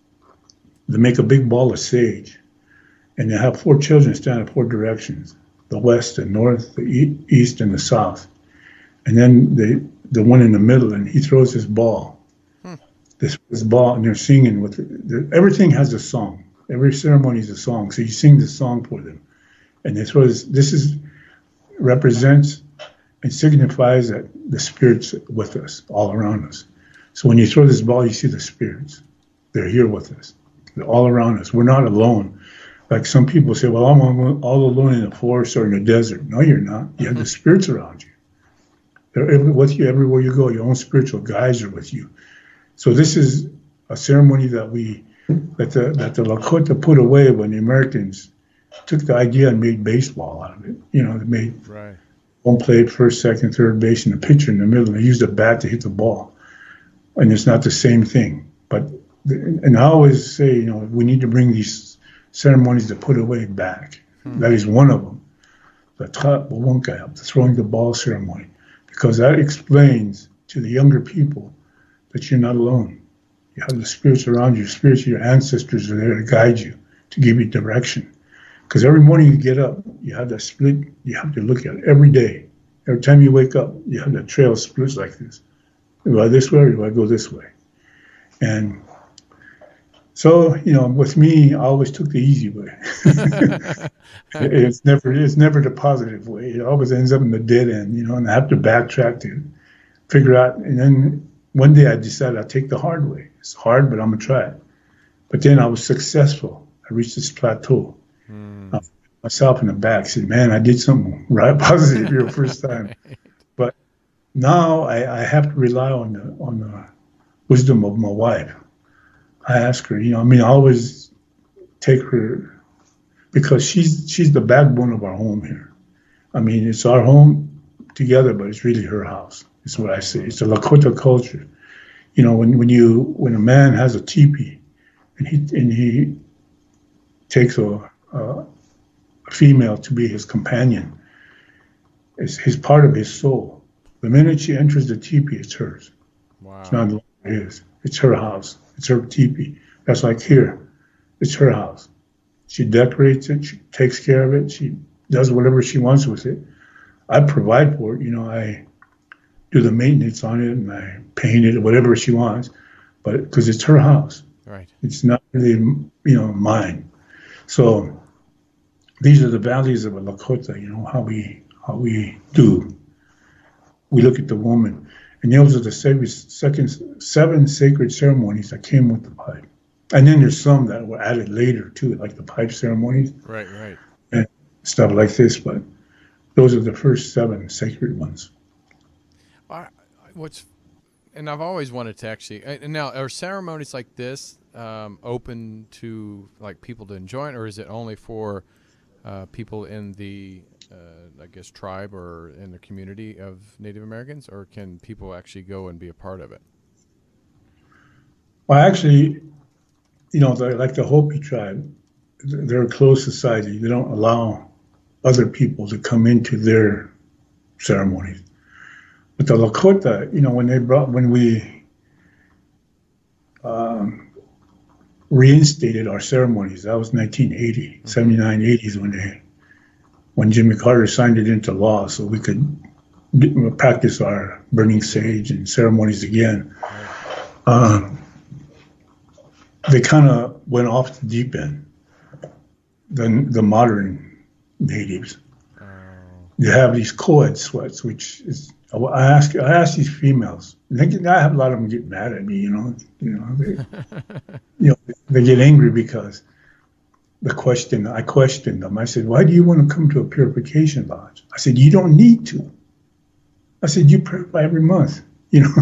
they make a big ball of sage, and they have four children stand in four directions, the west, the north, the e- east, and the south. And then the the one in the middle, and he throws his ball, hmm. this, this ball, and they're singing with it. The, everything has a song. Every ceremony is a song. So you sing the song for them. And they throw this, this is, represents and signifies that the Spirit's with us, all around us. So when you throw this ball, you see the spirits. They're here with us. They're all around us. We're not alone. Like some people say, well, I'm all alone in the forest or in the desert. No, you're not. You have the spirits around you. They're with you everywhere you go. Your own spiritual guides are with you. So this is a ceremony that we, that the, that the Lakota put away when the Americans took the idea and made baseball out of it. You know, they made right. one played first, second, third base, and a pitcher in the middle. They used a bat to hit the ball. And it's not the same thing. But, and I always say, you know, we need to bring these ceremonies to put away back. Hmm. That is one of them. the the throwing the ball ceremony, because that explains to the younger people that you're not alone. You have the spirits around you. Spirits, your ancestors are there to guide you, to give you direction. Because every morning you get up, you have that split, you have to look at it every day. Every time you wake up, you have that trail of splits like this. Do I this way or do I go this way? And so, you know, with me, I always took the easy way. it's never it's never the positive way. It always ends up in the dead end, you know, and I have to backtrack to figure out. And then one day I decided I'd take the hard way. It's hard, but I'm going to try it. But then I was successful. I reached this plateau. Mm. I myself in the back said, man, I did something right positive here the first time. Right. But now I, I have to rely on the on the wisdom of my wife. I ask her, you know, I mean, I always take her because she's she's the backbone of our home here. I mean, it's our home together, but it's really her house. It's what I say. It's a Lakota culture. You know, when, when you when a man has a teepee and he and he takes a, a, a female to be his companion, it's his part of his soul. The minute she enters the teepee, it's hers. Wow. It's not his. It's her house. It's her teepee. That's like here. It's her house. She decorates it. She takes care of it. She does whatever she wants with it. I provide for it. You know, I do the maintenance on it and I paint it, whatever she wants, but because it's her house. Right. It's not really, you know, mine. So these are the values of a Lakota. You know how we how we do. We look at the woman. And those are the second, seven sacred ceremonies that came with the pipe. And then there's some that were added later too, like the pipe ceremonies. Right, right. And stuff like this, but those are the first seven sacred ones. I, what's, and I've always wanted to actually, and now are ceremonies like this um, open to like people to enjoy it, or is it only for uh, people in the Uh, I guess, tribe or in the community of Native Americans, or can people actually go and be a part of it? Well, actually, you know, like the Hopi tribe, they're a closed society. They don't allow other people to come into their ceremonies. But the Lakota, you know, when they brought, when we um, reinstated our ceremonies, that was nineteen eighty, mm-hmm. seventy-nine, eighties when they when Jimmy Carter signed it into law so we could practice our burning sage and ceremonies again. Um, they kind of went off the deep end, the, the modern natives. Oh. They have these co-ed sweats, which is, I ask I ask these females, and they get, I have a lot of them get mad at me, you know, you know, they, you know, they get angry because the question, I questioned them. I said, why do you want to come to a purification lodge? I said, you don't need to. I said, you purify every month, you know,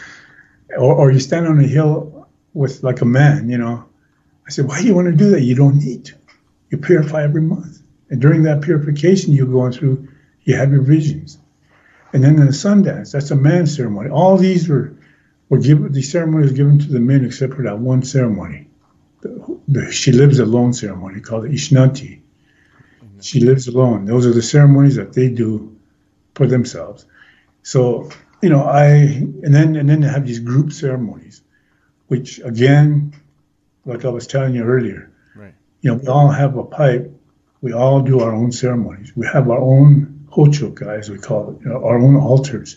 or, or you stand on a hill with like a man, you know. I said, why do you want to do that? You don't need to. You purify every month. And during that purification you're going through, you have your visions. And then in the Sundance, that's a man's ceremony. All these were, were given, the ceremony was given to the men except for that one ceremony. The, the She Lives Alone ceremony called the Ishnanti. Mm-hmm. She lives alone. Those are the ceremonies that they do for themselves. So, you know, I, and then, and then they have these group ceremonies, which again, like I was telling you earlier, right. You know, we all have a pipe. We all do our own ceremonies. We have our own hochok, as we call it, you know, our own altars.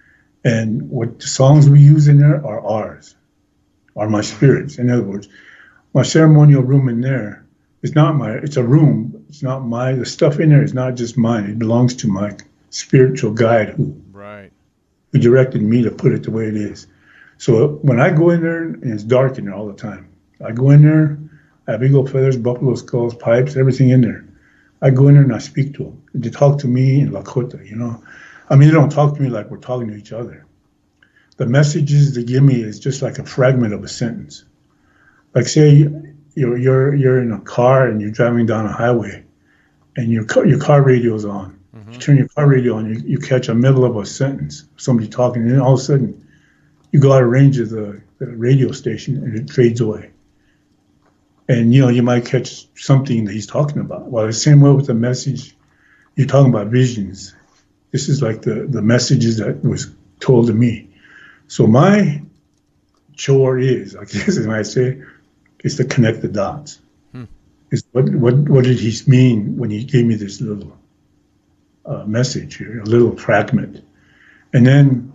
And what the songs we use in there are ours, are my spirits. In other words, my ceremonial room in there is not my, it's a room. It's not my, the stuff in there is not just mine. It belongs to my spiritual guide who, right. who directed me to put it the way it is. So when I go in there, and it's dark in there all the time, I go in there, I have eagle feathers, buffalo skulls, pipes, everything in there. I go in there and I speak to them. They talk to me in Lakota, you know. I mean, they don't talk to me like we're talking to each other. The messages they give me is just like a fragment of a sentence. Like say you're you're you're in a car and you're driving down a highway, and your car, your car radio's on. Mm-hmm. You turn your car radio on, you, you catch a middle of a sentence, somebody talking, and then all of a sudden you go out of range of the, the radio station and it fades away. And you know you might catch something that he's talking about. Well, the same way with the message you're talking about visions. This is like the, the messages that was told to me. So my chore is, I guess as I say, is to connect the dots. Hmm. Is what, what what did he mean when he gave me this little uh, message here, a little fragment? And then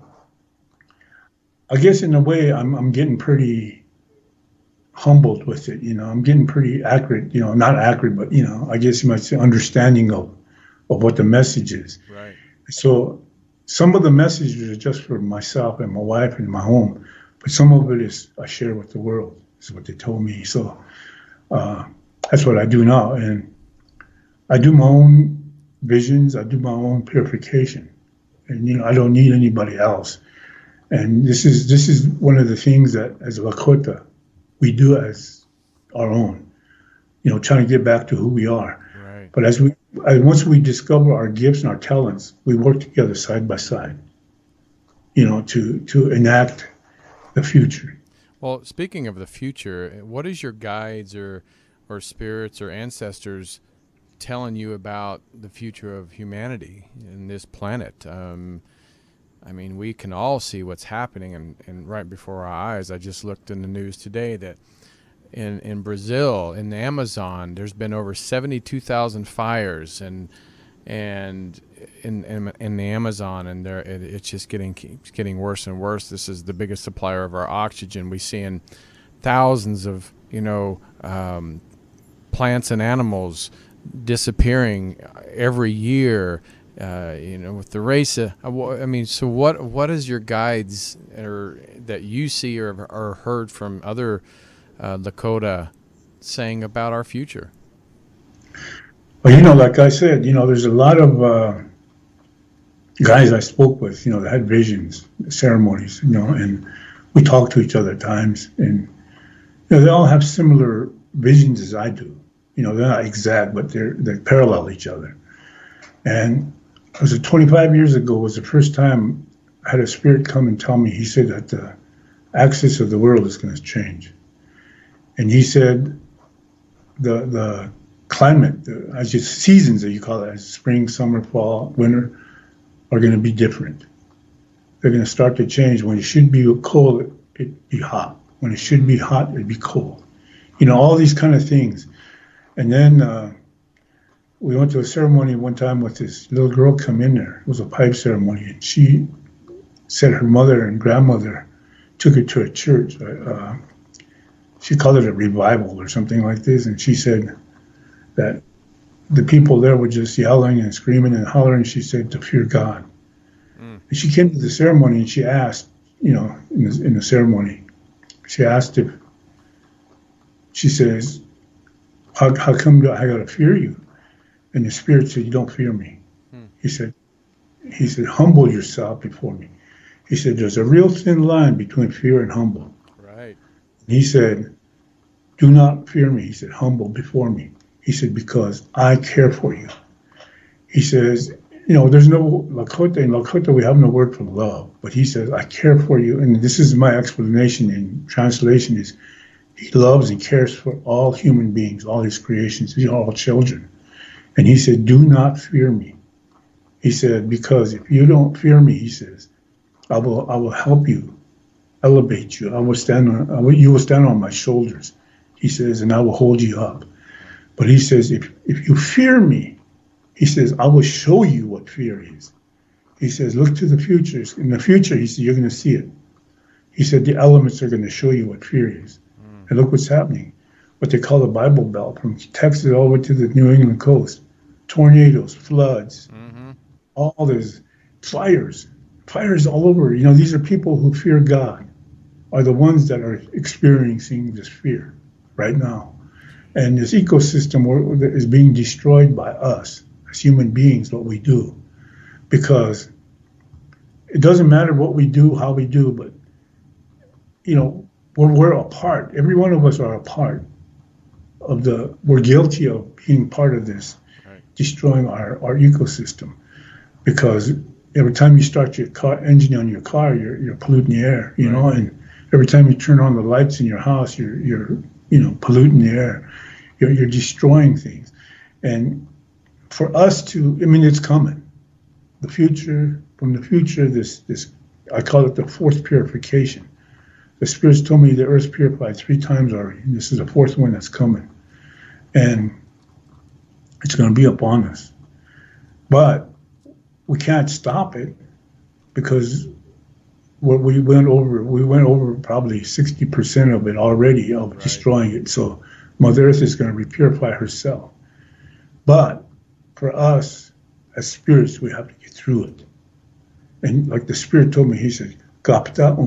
I guess in a way I'm I'm getting pretty humbled with it, you know. I'm getting pretty accurate, you know, not accurate, but you know, I guess you might say understanding of of what the message is. Right. So some of the messages are just for myself and my wife and my home, but some of it is I share with the world, is what they told me. So uh, that's what I do now. And I do my own visions, I do my own purification. And, you know, I don't need anybody else. And this is this is one of the things that as Lakota, we do as our own, you know, trying to get back to who we are. Right. But as we as once we discover our gifts and our talents, we work together side by side, you know, to to enact the future. Well, speaking of the future, what is your guides or or spirits or ancestors telling you about the future of humanity in this planet? Um, I mean, we can all see what's happening, and, and right before our eyes. I just looked in the news today that in in Brazil, in the Amazon, there's been over seventy-two thousand fires, and and in in, in the Amazon, and there it, it's just getting keeps getting worse and worse. This is the biggest supplier of our oxygen. We see in thousands of you know um, plants and animals disappearing every year. Uh, you know, with the race, uh, I mean, so what? What is your guides or that you see or, or heard from other uh, Lakota saying about our future? Well, you know, like I said, you know, there's a lot of uh, guys I spoke with, you know, that had visions, ceremonies, you know, and we talk to each other at times, and you know, they all have similar visions as I do. You know, they're not exact, but they're they parallel each other. And it was twenty-five years ago was the first time I had a spirit come and tell me, he said that the axis of the world is going to change. And he said the the climate, the, as just seasons that you call it, as spring, summer, fall, winter, are going to be different. They're going to start to change. When it should be cold, it, it'd be hot. When it should be hot, it'd be cold. You know, all these kind of things. And then uh, we went to a ceremony one time with this little girl come in there. It was a pipe ceremony, and she said her mother and grandmother took her to a church. Uh, she called it a revival or something like this, and she said that the people there were just yelling and screaming and hollering. She said to fear God. Mm. And she came to the ceremony and she asked, you know, in the, in the ceremony, she asked if, she says, how, how come do I got to fear you? And the spirit said, you don't fear me. Hmm. He said, he said, humble yourself before me. He said, there's a real thin line between fear and humble. Right. And he said, do not fear me. He said, humble before me. He said, because I care for you. He says, you know, there's no Lakota. In Lakota, we have no word for love. But he says, I care for you. And this is my explanation in translation is, he loves and cares for all human beings, all his creations. These are all children. And he said, do not fear me. He said, because if you don't fear me, he says, I will I will help you, elevate you. I will stand on, I will, you will stand on my shoulders. He says, and I will hold you up. But he says, if, if you fear me, he says, I will show you what fear is. He says, look to the future. In the future, he said, you're going to see it. He said, the elements are going to show you what fear is. Mm. And look what's happening. What they call the Bible Belt, from Texas all the way to the New England coast. Tornadoes, floods, mm-hmm. all this, fires, fires all over. You know, these are people who fear God, are the ones that are experiencing this fear right now. And this ecosystem is being destroyed by us as human beings, what we do. Because it doesn't matter what we do, how we do, but, you know, we're, we're a part. Every one of us are a part of the, we're guilty of being part of this. Destroying our, our ecosystem, because every time you start your car engine on your car, you're you're polluting the air, you right. know, and every time you turn on the lights in your house, you're you're you know polluting the air, you're you're destroying things, and for us to, I mean, it's coming. The future, from the future, this, this, I call it the fourth purification. The spirits told me the earth's purified three times already. And this is the fourth one that's coming. And it's going to be upon us. But we can't stop it because what we went over, we went over probably sixty percent of it already of right. destroying it. So Mother Earth is going to repurify herself. But for us, as spirits, we have to get through it. And like the Spirit told me, he said, Kapta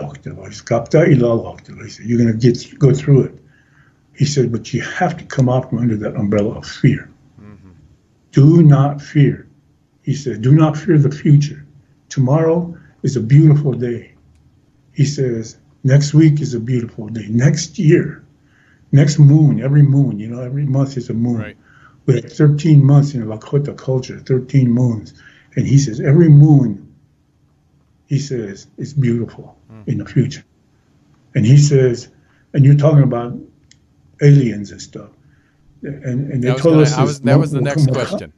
Kapta ilal He said, you're going to get go through it. He said, but you have to come out from under that umbrella of fear. Mm-hmm. Do not fear. He said, do not fear the future. Tomorrow is a beautiful day. He says, next week is a beautiful day. Next year, next moon, every moon, you know, every month is a moon. Right. We had thirteen months in Lakota culture, thirteen moons. And he says, every moon, he says, it's beautiful mm. in the future. And he says, and you're talking about aliens and stuff. And, and they told gonna, us I was, that was the next question.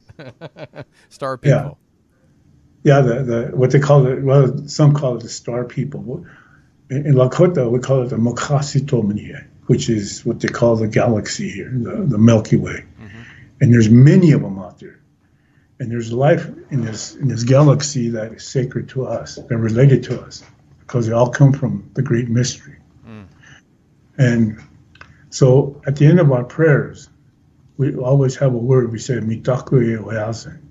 Star people. Yeah, yeah the, the, what they call it, well, some call it the star people. In, in Lakota, we call it the Mokasitomnie, which is what they call the galaxy here, the, the Milky Way. Mm-hmm. And there's many of them out there. And there's life in this in this galaxy that is sacred to us. They're related to us because they all come from the great mystery. Mm. And so at the end of our prayers, we always have a word. We say, Mitakuye Oyasen.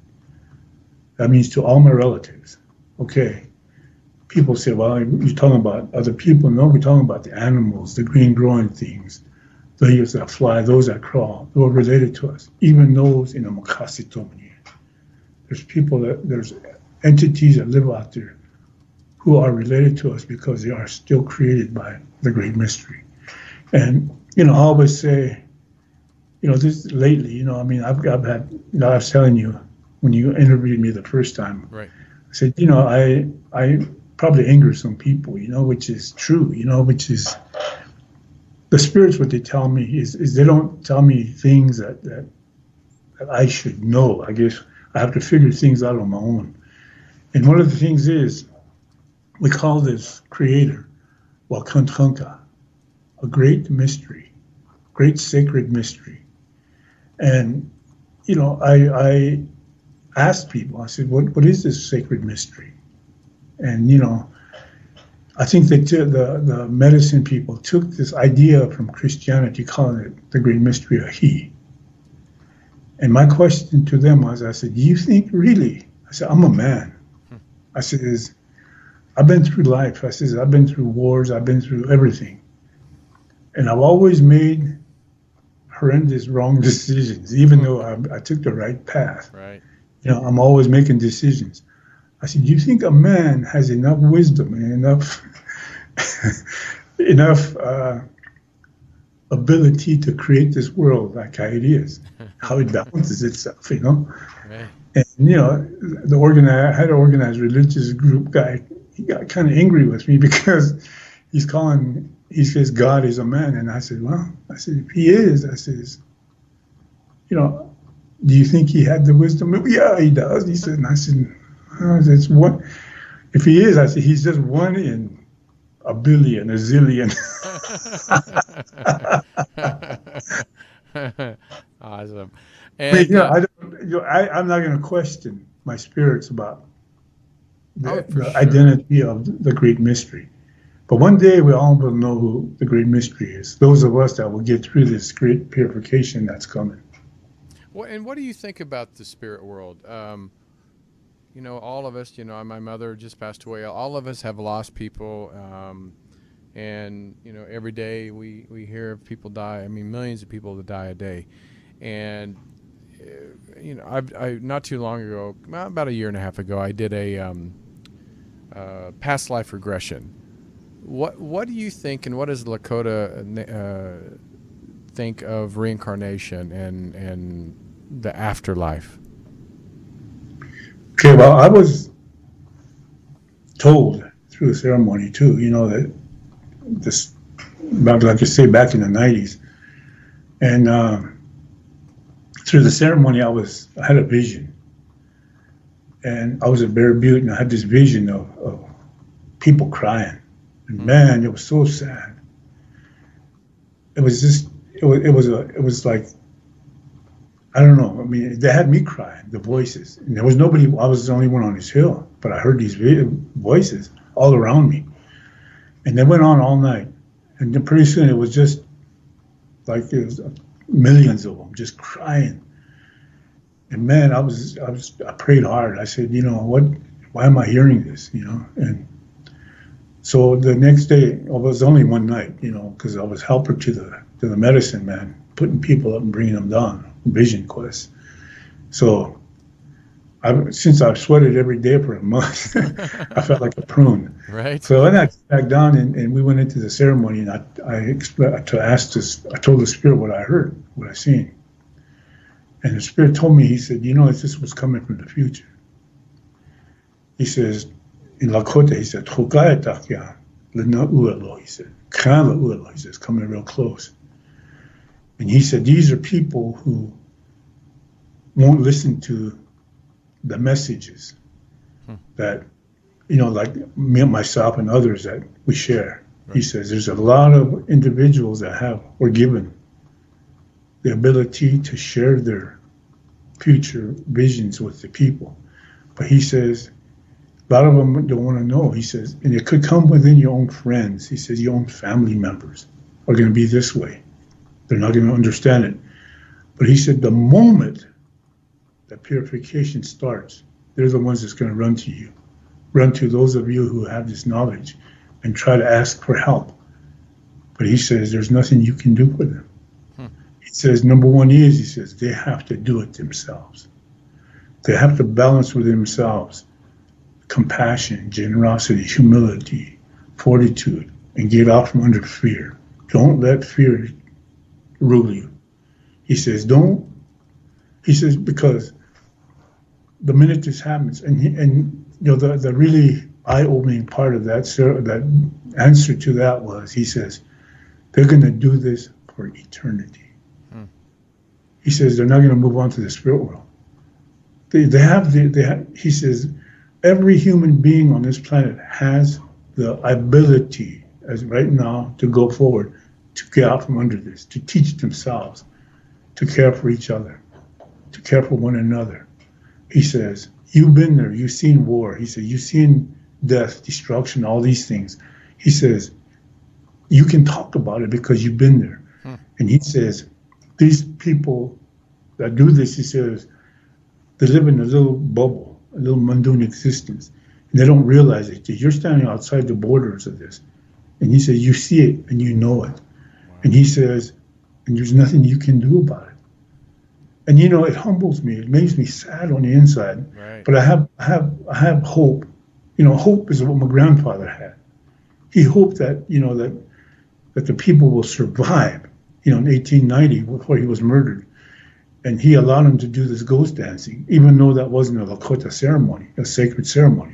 That means to all my relatives. Okay. People say, well, you're talking about other people. No, we're talking about the animals, the green growing things, those that fly, those that crawl. They're related to us. Even those in the Mokasitomnie. There's people that, there's entities that live out there who are related to us because they are still created by the great mystery. And, you know, I always say, you know, this lately, you know, I mean, I've, I've had, you know, I was telling you when you interviewed me the first time, right. I said, you know, I, I probably anger some people, you know, which is true, you know, which is the spirits, what they tell me is, is they don't tell me things that, that, that I should know. I guess I have to figure things out on my own. And one of the things is, we call this creator Wakanthanka, a great mystery, great sacred mystery. And, you know, I, I asked people, I said, what, what is this sacred mystery? And, you know, I think that the, the medicine people took this idea from Christianity, calling it the great mystery of He. And my question to them was, I said, do you think really? I said, I'm a man. Hmm. I said, is, I've been through life. I said, I've been through wars. I've been through everything. And I've always made horrendous wrong decisions, even though I, I took the right path. Right. You know, I'm always making decisions. I said, do you think a man has enough wisdom and enough, enough uh, ability to create this world like how it is, how it balances itself, you know? Right. And, you know, the organize, I had an organized religious group guy, he got kind of angry with me because he's calling, he says God is a man. And I said, well, I said, if he is, I says, you know, do you think he had the wisdom? Yeah, he does. He said, and I said, oh, that's one, if he is, I said, he's just one in a billion, a zillion. Awesome. And, but, you know, uh, I don't, you know, I, I'm not going to question my spirits about the, oh, the sure. identity of the great mystery. But one day we all will know who the great mystery is. Those of us that will get through this great purification that's coming. Well, and what do you think about the spirit world? Um, you know, all of us, you know, my mother just passed away. All of us have lost people. Um, and, you know, every day we, we hear of people die. I mean, millions of people that die a day. And, uh, you know, I've, I not too long ago, about a year and a half ago, I did a um, uh, past life regression. What what do you think, and what does Lakota uh, think of reincarnation and and the afterlife? Okay, well, I was told through the ceremony too, you know, that this, about like you say, back in the nineties, and uh, through the ceremony, I was I had a vision, and I was at Bear Butte, and I had this vision of, of people crying, and man, it was so sad. It was just it was it was a it was like I don't know. I mean, they had me crying, the voices, and there was nobody. I was the only one on this hill, but I heard these voices all around me, and they went on all night, and then pretty soon it was just like it was millions of them just crying. And man, I was, I was, I prayed hard. I said, you know what? Why am I hearing this? You know, and so the next day, well, it was only one night, you know, because I was helper to the to the medicine man, putting people up and bringing them down, vision quest. So, I since I've sweated every day for a month, I felt like a prune. Right. So I got back down, and, and we went into the ceremony, and I I exp- to ask this, I told the spirit what I heard, what I seen, and the spirit told me, he said, you know, this was coming from the future. He says, in Lakota, he said, "Chukaya takya lena uelo." He said, "Kala uelo." He says, coming real close. And he said, these are people who won't listen to the messages hmm. that, you know, like me, myself, and others that we share. Right. He says, there's a lot of individuals that have were given the ability to share their future visions with the people, but he says, a lot of them don't want to know. He says, and it could come within your own friends. He says, your own family members are going to be this way. They're not going to understand it. But he said, the moment that purification starts, they're the ones that's going to run to you. Run to those of you who have this knowledge and try to ask for help. But he says, there's nothing you can do for them. Hmm. He says, number one is, he says, they have to do it themselves. They have to balance with themselves compassion, generosity, humility, fortitude, and get out from under fear. Don't let fear rule you. He says, don't. He says, because the minute this happens, and, he, and you know, the, the really eye-opening part of that, that answer to that was, he says, they're going to do this for eternity. Hmm. He says, they're not going to move on to the spirit world. They, they have the, they have, he says, every human being on this planet has the ability, as right now, to go forward, to get out from under this, to teach themselves, to care for each other, to care for one another. He says, you've been there, you've seen war. He said, you've seen death, destruction, all these things. He says, you can talk about it because you've been there. Hmm. And he says, these people that do this, he says, they live in a little bubble, a little mundane existence, and they don't realize it. You're standing outside the borders of this. And he says, you see it and you know it. Wow. And he says, and there's nothing you can do about it. And you know, it humbles me. It makes me sad on the inside. Right. But I have, I have, I have hope. You know, hope is what my grandfather had. He hoped that, you know, that that the people will survive. You know, in eighteen ninety, before he was murdered, and he allowed him to do this ghost dancing, even though that wasn't a Lakota ceremony, a sacred ceremony.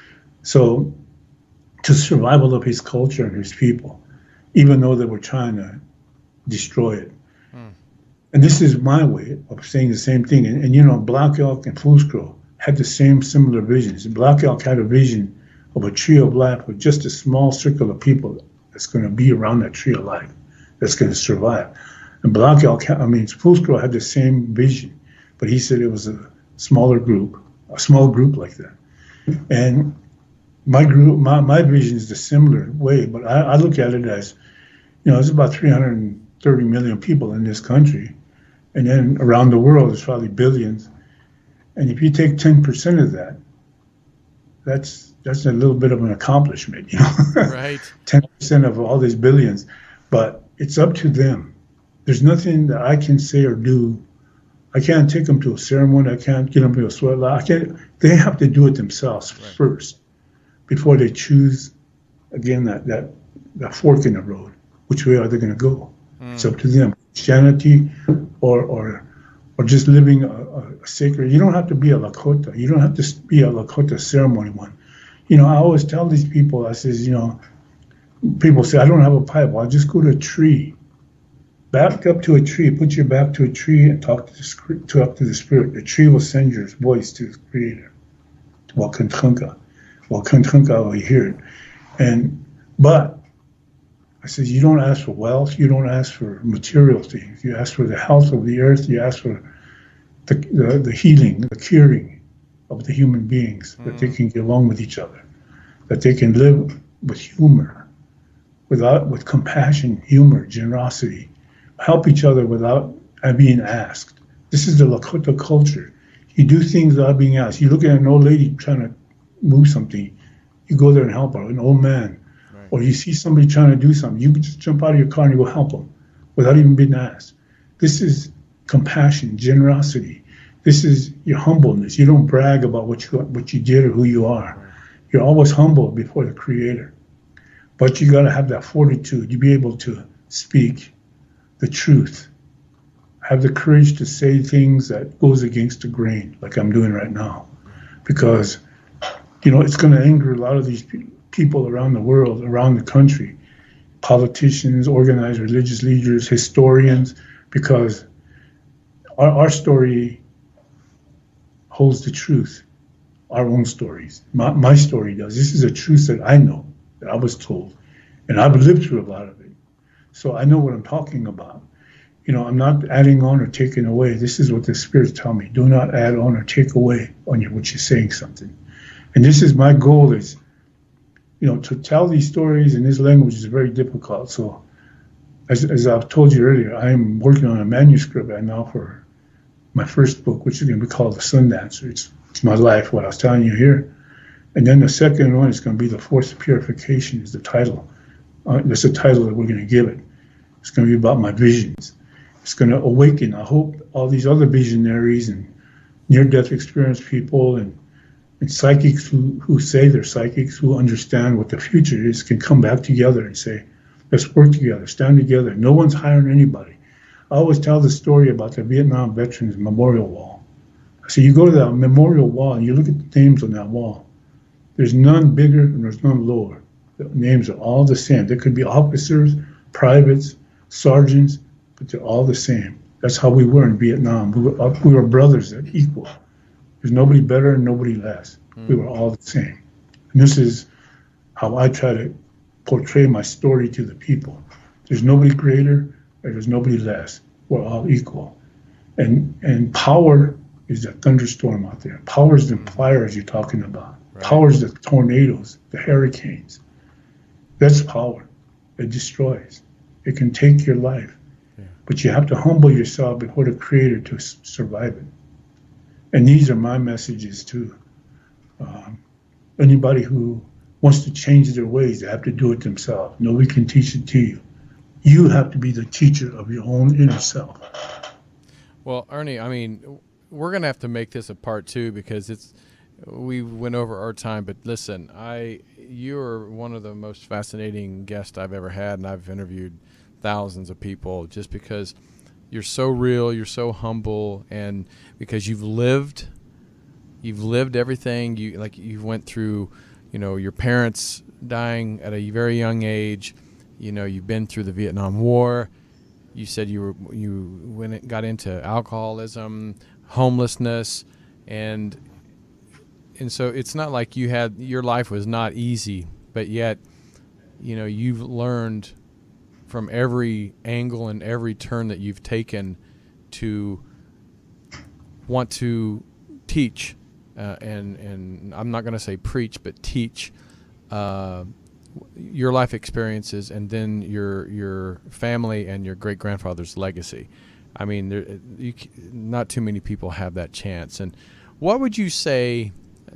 So, to survival of his culture and his people, even though they were trying to destroy it. Hmm. And this is my way of saying the same thing. And, and you know, Black Elk and Footscrow had the same similar visions. Black Elk had a vision of a tree of life with just a small circle of people that's going to be around that tree of life, that's going to survive. And Black Elk, I mean, Footscrow had the same vision, but he said it was a smaller group, a small group like that. And my group, my, my vision is a similar way, but I, I look at it as, you know, there's about three hundred thirty million people in this country, and then around the world, there's probably billions. And if you take ten percent of that, that's that's a little bit of an accomplishment, you know. Right. ten percent of all these billions, but it's up to them. There's nothing that I can say or do. I can't take them to a ceremony. I can't get them to a sweat lodge. I can't. They have to do it themselves right. first, before they choose, again, that that that fork in the road. Which way are they going to go? Mm. It's up to them. Christianity, or or or just living a, a sacred. You don't have to be a Lakota. You don't have to be a Lakota ceremony one. You know, I always tell these people, I says, you know, people say, I don't have a pipe. Well, I'll just go to a tree back up to a tree, put your back to a tree and talk to the, talk to the spirit. The tree will send your voice to the creator. Wakantunka. Wakantunka will hear it. And, but, I said, you don't ask for wealth, you don't ask for material things. You ask for the health of the earth, you ask for the, the, the healing, the curing of the human beings, mm. that they can get along with each other, that they can live with humor, without with compassion, humor, generosity, help each other without being asked. This is the Lakota culture. You do things without being asked. You look at an old lady trying to move something, you go there and help her, an old man. Right. Or you see somebody trying to do something, you can just jump out of your car and you go help them without even being asked. This is compassion, generosity. This is your humbleness. You don't brag about what you what you did or who you are. Right. You're always humble before the Creator. But you got to have that fortitude. You be able to speak the truth. Have the courage to say things that goes against the grain, like I'm doing right now. Because, you know, it's going to anger a lot of these pe- people around the world, around the country, politicians, organized religious leaders, historians, because our, our story holds the truth, our own stories. My, my story does. This is a truth that I know, that I was told, and I've lived through a lot of it. So I know what I'm talking about. You know, I'm not adding on or taking away. This is what the spirits tell me. Do not add on or take away on your, what you're saying something. And this is my goal is, you know, to tell these stories in this language is very difficult. So as, as I've told you earlier, I'm working on a manuscript right now for my first book, which is going to be called The Sundancer. It's, it's my life, what I was telling you here. And then the second one is going to be The Force of Purification is the title. Uh, that's the title that we're going to give it. It's going to be about my visions. It's going to awaken, I hope, all these other visionaries and near-death experience people and, and psychics who, who say they're psychics, who understand what the future is, can come back together and say, let's work together, stand together. No one's hiring anybody. I always tell the story about the Vietnam Veterans Memorial Wall. So you go to that memorial wall and you look at the names on that wall. There's none bigger and there's none lower. The names are all the same. There could be officers, privates, sergeants, but they're all the same. That's how we were in Vietnam. We were, we were brothers, that equal. There's nobody better and nobody less. Mm. We were all the same. And this is how I try to portray my story to the people. There's nobody greater, or there's nobody less. We're all equal. And and power is the thunderstorm out there. Power is the fires you're talking about. Right. Power is the tornadoes, the hurricanes. That's power. It destroys. It can take your life. Yeah. But you have to humble yourself before the Creator to s- survive it. And these are my messages to um, anybody who wants to change their ways. They have to do it themselves. Nobody can teach it to you. You have to be the teacher of your own inner self. Well, Ernie, I mean, we're going to have to make this a part two because it's we went over our time. But listen, I you're one of the most fascinating guests I've ever had, and I've interviewed thousands of people just because you're so real, you're so humble, and because you've lived, you've lived everything. You like you went through, you know, your parents dying at a very young age. You know, you've been through the Vietnam War. You said you were you went got into alcoholism, homelessness, and and so it's not like you had your life was not easy, but yet, you know, you've learned from every angle and every turn that you've taken to want to teach, uh, and and I'm not going to say preach, but teach uh, your life experiences, and then your your family and your great grandfather's legacy. I mean, there, you, not too many people have that chance. And what would you say?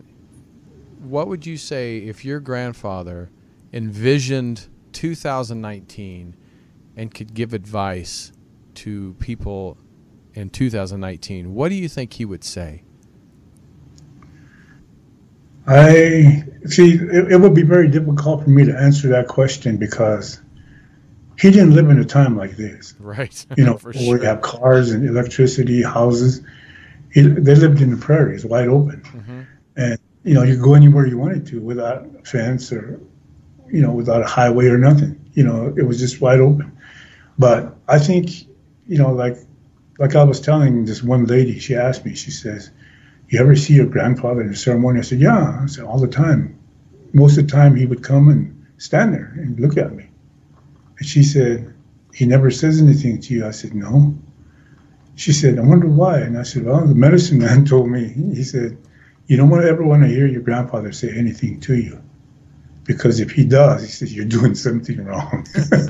What would you say if your grandfather envisioned two thousand nineteen and could give advice to people in two thousand nineteen? What do you think he would say? I see. It, it would be very difficult for me to answer that question because he didn't live in a time like this. Right. You know, For where sure. you have cars and electricity, houses. He, they lived in the prairies, wide open, mm-hmm. and you know, you could go anywhere you wanted to without a fence or, you know, without a highway or nothing. You know, it was just wide open. But I think, you know, like like I was telling this one lady, she asked me, she says, "You ever see your grandfather in a ceremony?" I said, "Yeah." I said, "All the time. Most of the time he would come and stand there and look at me." And she said, "He never says anything to you?" I said, "No." She said, "I wonder why." And I said, "Well, the medicine man told me." He said, "You don't want to ever want to hear your grandfather say anything to you. Because if he does," he says, "you're doing something wrong."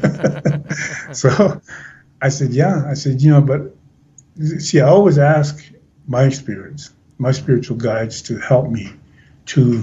So I said, "Yeah." I said, "You know, but see, I always ask my spirits, my spiritual guides to help me to,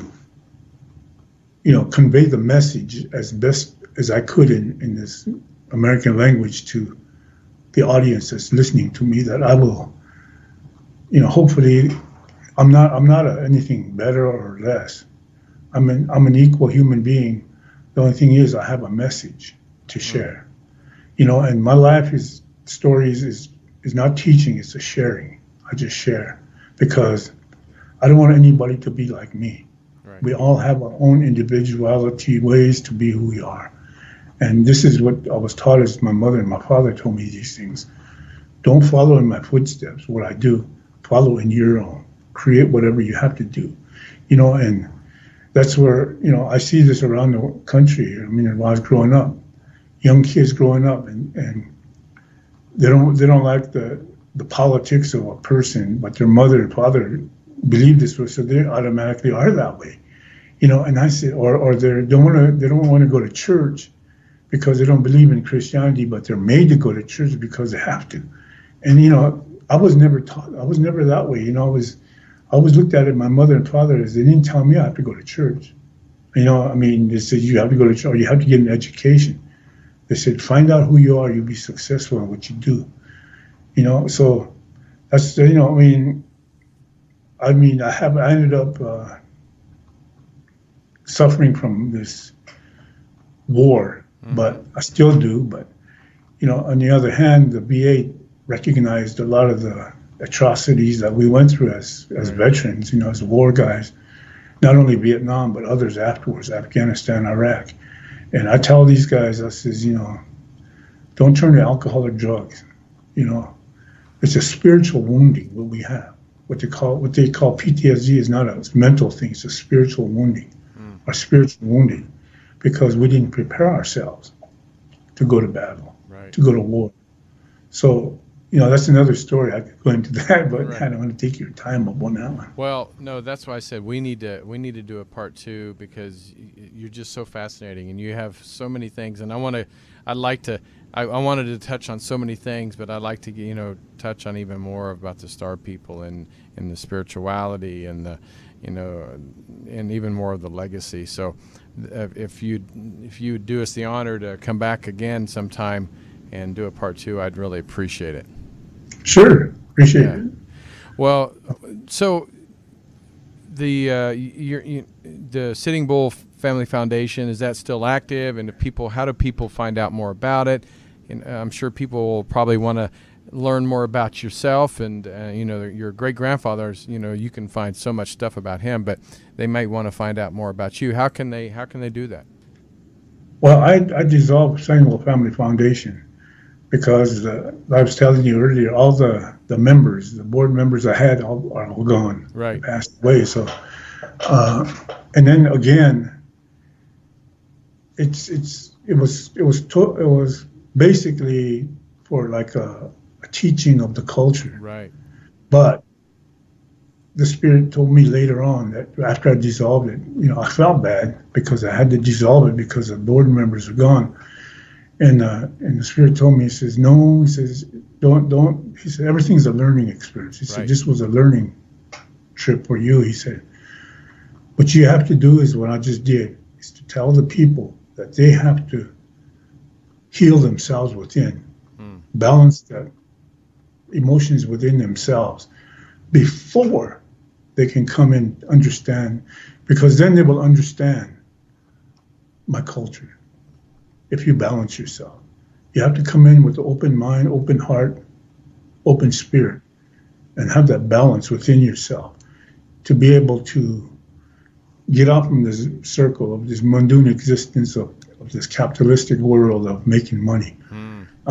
you know, convey the message as best as I could in, in this American language to the audience that's listening to me, that I will, you know, hopefully I'm not I'm not a, anything better or less. I'm an I'm an equal human being. The only thing is I have a message to share. You know, and my life is stories is is not teaching, it's a sharing. I just share because I don't want anybody to be like me. Right. We all have our own individuality, ways to be who we are. And this is what I was taught as my mother and my father told me these things. Don't follow in my footsteps, what I do. Follow in your own. Create whatever you have to do. You know, and that's where, you know, I see this around the country. I mean, when I was growing up, young kids growing up, and, and they don't they don't like the, the politics of a person, but their mother and father believe this way, so they automatically are that way. You know, and I said, or or they don't want to they don't want to go to church because they don't believe in Christianity, but they're made to go to church because they have to. And you know, I was never taught. I was never that way. You know, I was. I always looked at it, my mother and father, as they didn't tell me I have to go to church. You know, I mean, they said you have to go to church or you have to get an education. They said, find out who you are, you'll be successful in what you do. You know, so that's, you know, I mean, I mean, I have, I ended up uh, suffering from this war, mm-hmm. but I still do. But, you know, on the other hand, the V A recognized a lot of the atrocities that we went through as as right. veterans, you know, as war guys, not only Vietnam, but others afterwards, Afghanistan, Iraq. And I tell these guys, I says, you know, don't turn to alcohol or drugs. You know, it's a spiritual wounding, what we have. What they call what they call P T S D is not a mental thing, it's a spiritual wounding, mm. or spiritual wounding, because we didn't prepare ourselves to go to battle, right. to go to war. So, you know, that's another story. I could go into that, but right. I don't want to take your time up on that one. Well, no, that's why I said we need to we need to do a part two, because you're just so fascinating and you have so many things. And I want to, I'd like to, I, I wanted to touch on so many things, but I'd like to, you know, touch on even more about the Star People and, and the spirituality and the, you know, and even more of the legacy. So if you if you do us the honor to come back again sometime and do a part two, I'd really appreciate it. Sure, appreciate yeah. it. Well, so the uh, you're, you, the Sitting Bull Family Foundation, is that still active? And if people, how do people find out more about it? And I'm sure people will probably want to learn more about yourself and uh, you know, your great grandfather's. You know, you can find so much stuff about him, but they might want to find out more about you. How can they? How can they do that? Well, I, I dissolved Sitting Bull Family Foundation. Because uh, I was telling you earlier, all the, the members, the board members I had, all, are all gone. Right. They passed away. So, uh, and then again, it's it's it was it was to, it was basically for like a, a teaching of the culture. Right. But the spirit told me later on that after I dissolved it, you know, I felt bad because I had to dissolve it because the board members are gone. And uh, and the spirit told me, he says, no, he says, don't, don't, he said, everything's a learning experience. He right. said, this was a learning trip for you. He said, what you have to do is what I just did, is to tell the people that they have to heal themselves within, mm. balance the emotions within themselves before they can come and understand, because then they will understand my culture. If you balance yourself, you have to come in with an open mind, open heart, open spirit, and have that balance within yourself to be able to get out from this circle of this mundane existence of, of this capitalistic world of making money. Mm.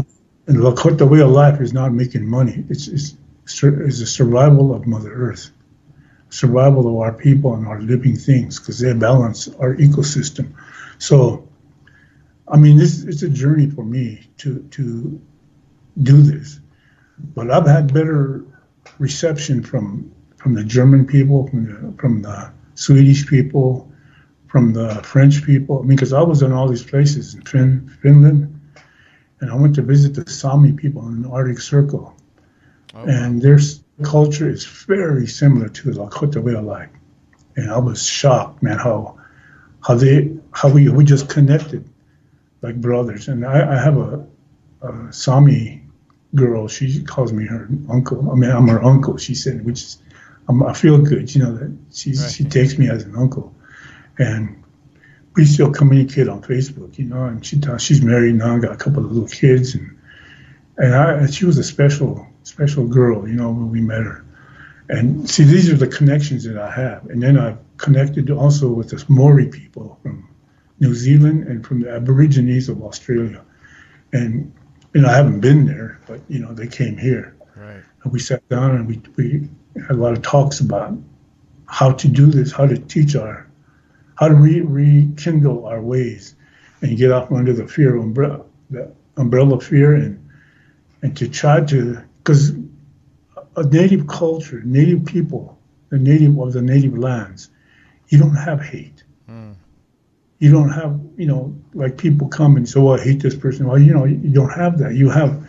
And the Lakota way of life is not making money. It's, it's, it's a survival of Mother Earth, survival of our people and our living things, because they balance our ecosystem. So, I mean, this it's a journey for me to to do this. But I've had better reception from from the German people, from the, from the Swedish people, from the French people. I mean, because I was in all these places in fin- Finland, and I went to visit the Sami people in the Arctic Circle. Oh, and wow. Their culture is very similar to the Lakota way of life. And I was shocked, man, how how they how we we just connected like brothers. And I, I have a, a Sami girl. She calls me her uncle. I mean, I'm her uncle. She said, which is, I'm, I feel good, you know, that she right. she takes me as an uncle, and we still communicate on Facebook, you know. And she she's married now, got a couple of little kids, and and I and she was a special special girl, you know, when we met her. And see, these are the connections that I have. And then I've connected also with the Maori people from New Zealand and from the Aborigines of Australia. And you know, I haven't been there, but, you know, they came here. Right. And we sat down and we, we had a lot of talks about how to do this, how to teach our, how to re- rekindle our ways and get off under the fear umbrella, the umbrella of fear, and, and to try to, because a native culture, native people, the native of the native lands, you don't have hate. Mm. You don't have, you know, like people come and say, oh, I hate this person. Well, you know, you don't have that. You have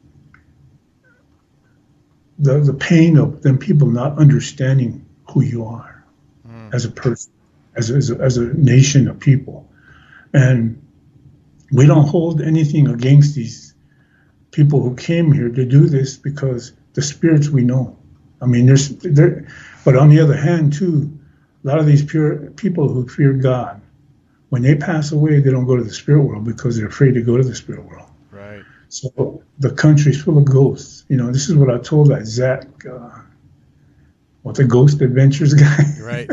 the the pain of them people not understanding who you are mm. as a person, as, as, a, as a nation of people. And we don't hold anything against these people who came here to do this, because the spirits we know. I mean, there's there, but on the other hand, too, a lot of these pure people who fear God, when they pass away, they don't go to the spirit world because they're afraid to go to the spirit world. Right. So the country's full of ghosts. You know, this is what I told that Zach, uh, what the Ghost Adventures guy. Right.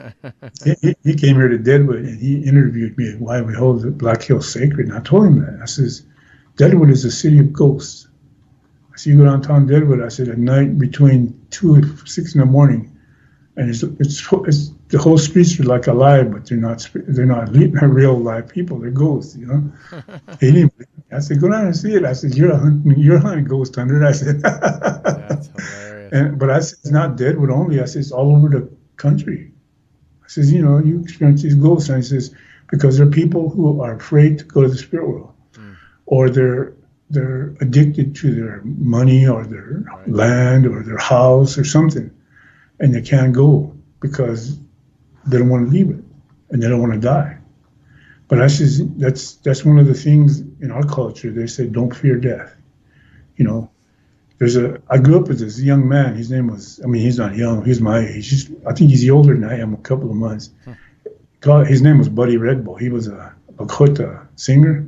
he, he came here to Deadwood and he interviewed me why we hold the Black Hills sacred. And I told him that. I says, Deadwood is a city of ghosts. I said, you go downtown Deadwood. I said, at night between two and six in the morning, and it's, it's, it's the whole streets are like alive, but they're not they're not real live people. They're ghosts, you know. He didn't, I said, go down and see it. I said, you're a you're a ghost hunter. I said, that's hilarious. And, but I said, it's not Deadwood only. I said, it's all over the country. I says, you know, you experience these ghosts. And I says, because there are people who are afraid to go to the spirit world, mm. or they're they're addicted to their money or their right. land or their house or something, and they can't go because they don't want to leave it and they don't want to die. But I says, that's that's one of the things in our culture. They say, don't fear death. You know, there's a, I grew up with this young man. His name was, I mean, he's not young. He's my age. He's, I think he's older than I am, a couple of months. Hmm. His name was Buddy Red Bull. He was a Lakota singer.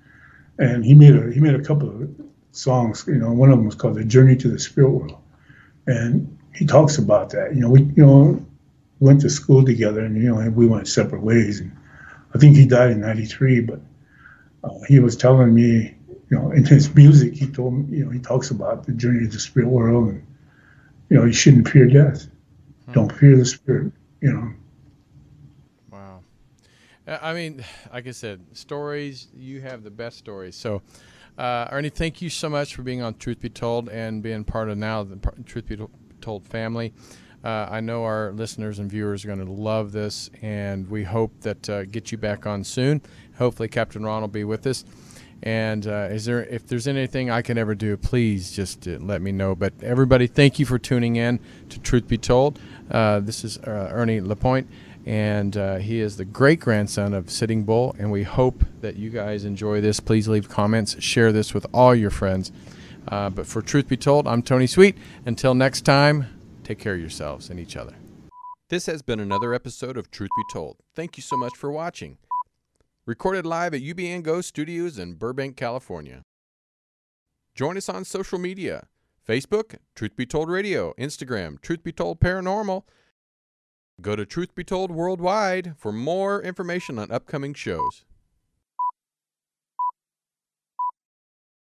And he made a, he made a couple of songs. You know, one of them was called The Journey to the Spirit World. And he talks about that. You know, we, you know, went to school together, and, you know, we went separate ways. And I think he died in ninety-three, but uh, he was telling me, you know, in his music, he told me, you know, he talks about the journey to the spirit world, and, you know, you shouldn't fear death. Hmm. Don't fear the spirit, you know. Wow. I mean, like I said, stories, you have the best stories. So, uh, Ernie, thank you so much for being on Truth Be Told and being part of now the Truth Be Told family. Uh, I know our listeners and viewers are going to love this, and we hope that uh, get you back on soon. Hopefully, Captain Ron will be with us. And uh, is there, if there's anything I can ever do, please just uh, let me know. But everybody, thank you for tuning in to Truth Be Told. Uh, this is uh, Ernie Lapointe, and uh, he is the great-grandson of Sitting Bull, and we hope that you guys enjoy this. Please leave comments, share this with all your friends. Uh, but for Truth Be Told, I'm Tony Sweet. Until next time, take care of yourselves and each other. This has been another episode of Truth Be Told. Thank you so much for watching. Recorded live at U B N Go Studios in Burbank, California. Join us on social media. Facebook, Truth Be Told Radio. Instagram, Truth Be Told Paranormal. Go to Truth Be Told Worldwide for more information on upcoming shows.